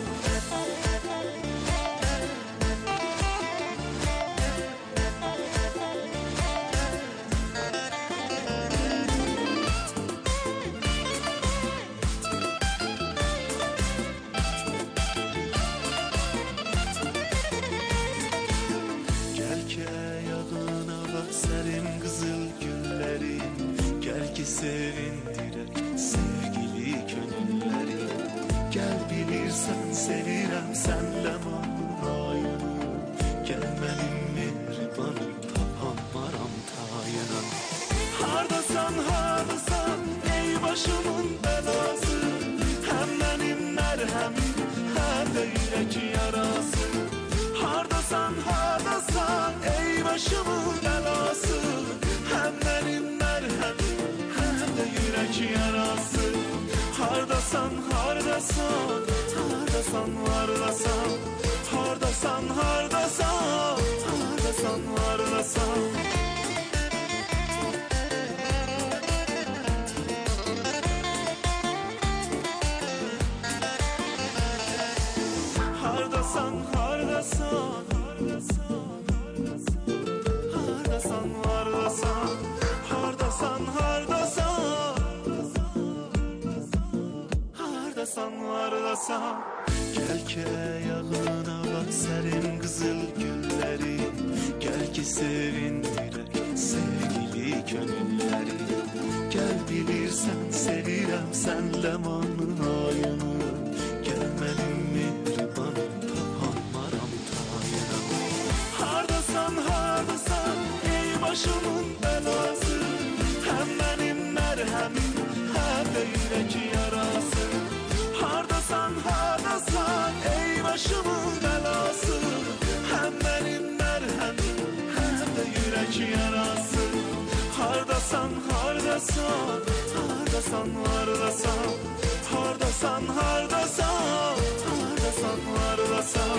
Sevindirək sevgili könülləri, gəl bilirsən sevirəm sənlə manayını, gəl mənim mehribanım tapamaram tayını. Hardasan, hardasan, ey başımın bəlası, həm mənim mərhəmim, həm də ürək yarası. Hardasan, hardasan, ey başımın bəlası, həm mənim mərhəmim, yürək yarası. Hardasan, hardasan, hardasan, hardasan, hardasan, hardasan, hardasan, hardasan. Hardasan, hardasan, hardasan, hardasan, hardasan, hardasan, hardasan. Hardasan, hardasan, gəl ki ayağına bax sərin qızıl gülləri, gəl ki sevindirək sevgili könülləri, gəl bilirsən sevirəm sənlə manayını, gəl mənim mehribanım tapamaram tayını. Hardasan, hardasan, ey başımın bəlası, həm mənim mərhəmim, həm də ürək yarası. Hardasan, hardasan, ey başımın bəlası, həm mənim mərhəmim, həm də ürək yarası. Hardasan, hardasan, hardasan, hardasan, hardasan, hardasan, hardasan, hardasan.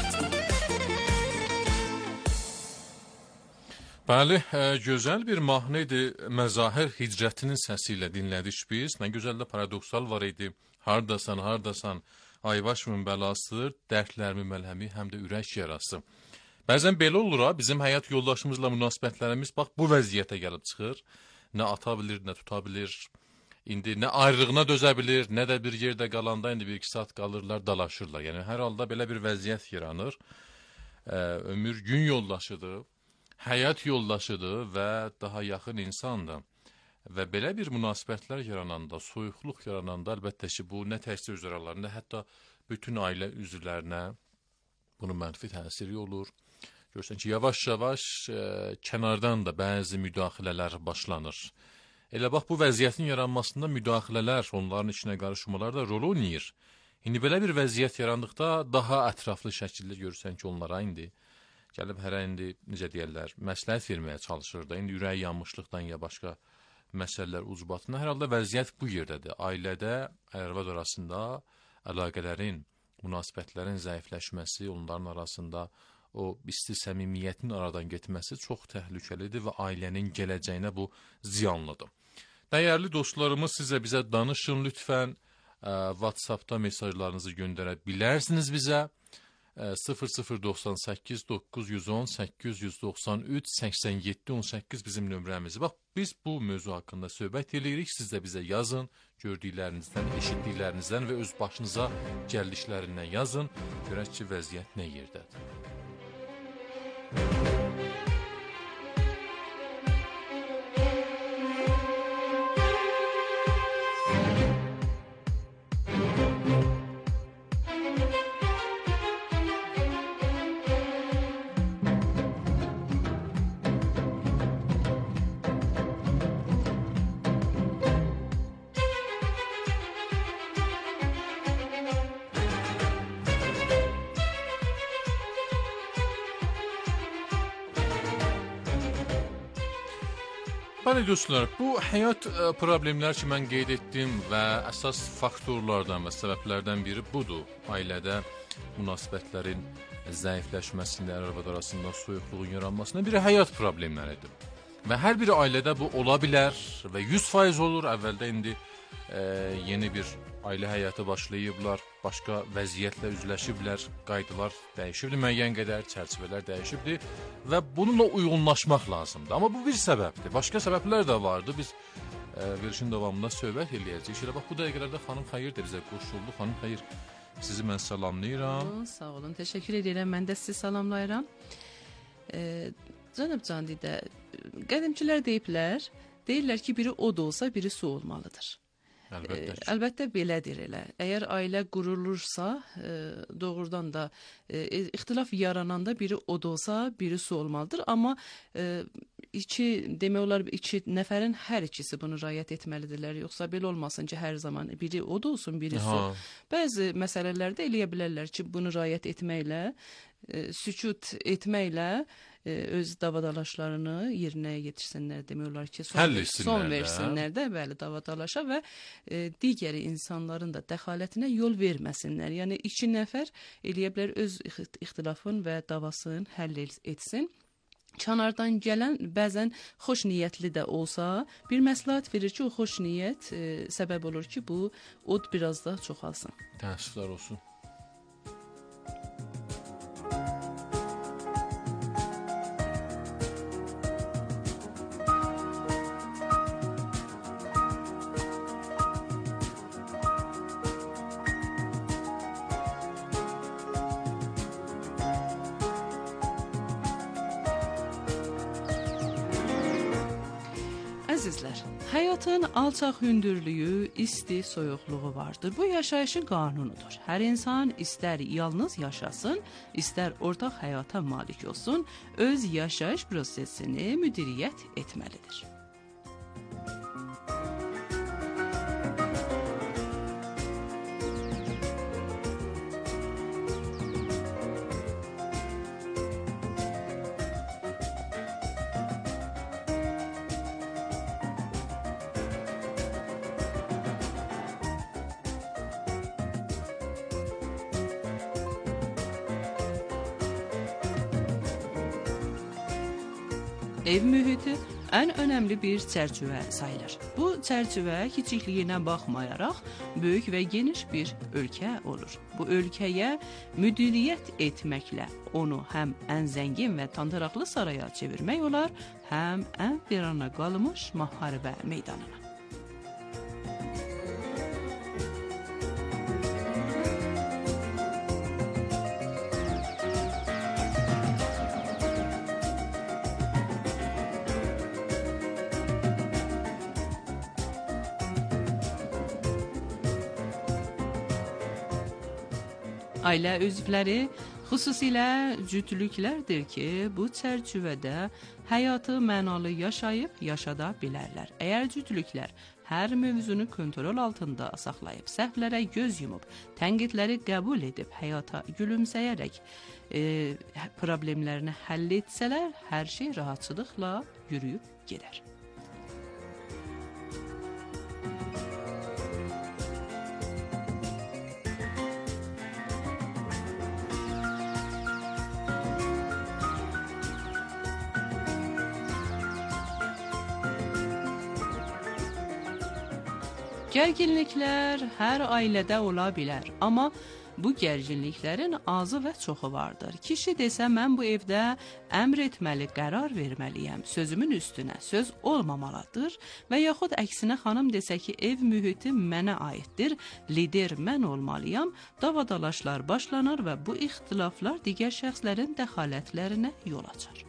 Bəli, ə, gözəl bir mahnı idi. Məzahir Hicrətinin səsi ilə dinlədik biz. Nə gözəl də paradoksal var idi. Hardasan, hardasan, ay başımın bəlası, dərdlərimin məlhəmi, həm də ürək yarası. Bəzən belə olur ha, bizim həyat yoldaşımızla münasibətlərimiz bax bu vəziyyətə gəlib çıxır. Nə ata bilir, nə tuta bilir. İndi nə ayrılığına dözə bilir, nə də bir yerdə qalanda indi bir iki saat qalırlar, dalaşırlar. Yəni hər halda belə bir vəziyyət yaranır. Ə, ömür gün yoldaşıdır, həyat yoldaşıdır və daha yaxın insandır. Və belə bir münasibətlər yarananda, soyuqluq yarananda əlbəttə ki, bu nə təkcə öz aralarında, hətta bütün ailə üzvlərinə bunun mənfi təsiri olur. Görürsən ki, yavaş-yavaş e, kənardan da bəzi müdaxilələr başlanır. Elə bax, bu vəziyyətin yaranmasında müdaxilələr, onların içinə qarışmalar da rol oynayır. İndi belə bir vəziyyət yarandıqda daha ətraflı şəkildə görürsən ki, onlara indi gəlib hərə indi, necə deyərlər, məsləhət verməyə çalışır da, indi ürək yanmışlıqdan ya başqa məsələlər ucbatında. Hər halda vəziyyət bu yerdədir. Ailədə, ər-arvad arasında əlaqələrin, münasibətlərin zəifləşməsi, onların arasında o isti səmimiyyətin aradan getməsi çox təhlükəlidir və ailənin gələcəyinə bu ziyanlıdır. Dəyərli dostlarımız, sizə bizə danışın lütfən. Ə, WhatsAppda mesajlarınızı göndərə bilərsiniz bizə. sıfır sıfır doxsan səkkiz doqquz yüz on səkkiz yüz doxsan üç səksən yeddi on səkkiz bizim nömrəmiz. Bax, biz bu mövzu haqqında söhbət edirik. Siz də bizə yazın, gördüklərinizdən, eşitdiklərinizdən və öz başınıza gəldiklərindən yazın. Görək ki, vəziyyət nə yerdədir. Bəli dostlar, bu həyat ə, problemlər ki mən qeyd etdim və əsas faktorlardan və səbəblərdən biri budur. Ailədə münasibətlərin zəifləşməsində, ər-arvad arasında soyuqluğun yaranmasında biri həyat problemləridir. Və hər bir ailədə bu ola bilər və yüz faiz olur. Əvvəldə indi ə, yeni bir ailə həyatı başlayıblar, başqa vəziyyətlə üzləşiblər, qaydalar dəyişibdir, müəyyən qədər çərçivələr dəyişibdir və bununla uyğunlaşmaq lazımdır. Amma bu bir səbəbdir. Başqa səbəblər də vardı. Biz ə, verilişin davamında söhbət eləyəcəyik. Elə bax, bu dəqiqələrdə xanım xeyir də bizə qoşuldu. Xanım xeyir, sizi mən salamlayıram. Sağ olun, təşəkkür edirəm. Mən də sizi salamlayıram. E, Cənab Candidə, qədimçilər deyiblər, deyirlər ki, biri od olsa, biri su olmalıdır. Əlbəttə, e, əlbəttə belədir elə. Əgər ailə qurulursa, e, doğrudan da e, ixtilaf yarananda biri od olsa, biri su olmalıdır. Amma e, iki, demək olar, iki nəfərin hər ikisi bunu riayət etməlidirlər. Yoxsa belə olmasın ki, hər zaman biri od olsun, biri su. Ha. Bəzi məsələlərdə eləyə bilərlər ki, bunu riayət etməklə, e, sükut etməklə e, öz davadalaşlarını yerinə yetirsinlər, demək olar ki, son, son versinlər də, bəli, davadalaşa və e, digəri insanların da dəxalətinə yol verməsinlər. Yəni, iki nəfər eləyə bilər öz ixtilafın və davasını həll etsin. Kənardan gələn bəzən xoş niyyətli də olsa, bir məsləhət verir ki, o xoş niyyət e, səbəb olur ki, bu od biraz da çoxalsın. Təəssüflər olsun. Əzizlər, həyatın alçaq hündürlüyü, isti soyuqluğu vardır. Bu yaşayışın qanunudur. Hər insan istər yalnız yaşasın, istər ortaq həyata malik olsun, öz yaşayış prosesini müdiriyyət etməlidir. Ev mühiti ən önəmli bir çərçivə sayılır. Bu çərçivə kiçikliyinə baxmayaraq böyük və geniş bir ölkə olur. Bu ölkəyə müdiriyyət etməklə onu həm ən zəngin və tantaraqlı saraya çevirmək olar, həm ən virana qalmış müharibə meydanına. Ailə üzvləri xüsusilə cütlüklərdir ki, bu çərçivədə həyatı mənalı yaşayıb yaşada bilərlər. Əgər cütlüklər hər mövzunu kontrol altında saxlayıb, səhvlərə göz yumub, tənqidləri qəbul edib, həyata gülümsəyərək e, problemlərini həll etsələr, hər şey rahatçılıqla yürüyüb gedər. Gərginliklər hər ailədə ola bilər, amma bu gərginliklərin azı və çoxu vardır. Kişi desə, mən bu evdə əmr etməli, qərar verməliyəm, sözümün üstünə söz olmamalıdır və yaxud əksinə xanım desə ki, ev mühiti mənə aiddir, lider mən olmalıyam, davadalaşlar başlanır və bu ixtilaflar digər şəxslərin dəxalətlərinə yol açar.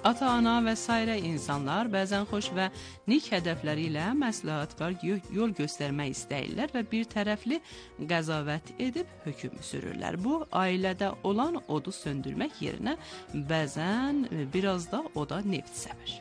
Ata-ana və sairə insanlar bəzən xoş və nik hədəfləri ilə məsləhətkar yol göstərmək istəyirlər və bir tərəfli qəzavət edib hökm sürürlər. Bu, ailədə olan odu söndürmək yerinə bəzən biraz da oda neft səpir.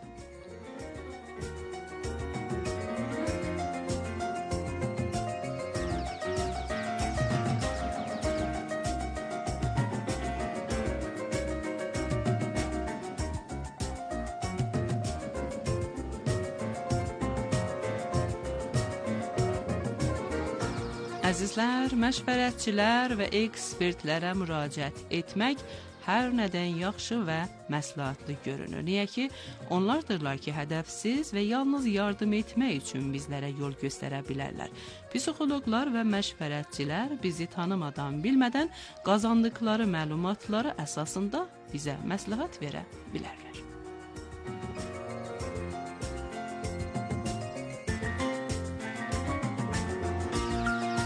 Əzizlər, məşvərətçilər və ekspertlərə müraciət etmək hər nədən yaxşı və məsləhətli görünür. Niyə ki, onlardırlar ki, hədəfsiz və yalnız yardım etmək üçün bizlərə yol göstərə bilərlər. Psixoloqlar və məşvərətçilər bizi tanımadan, bilmədən qazandıkları məlumatları əsasında bizə məsləhət verə bilərlər.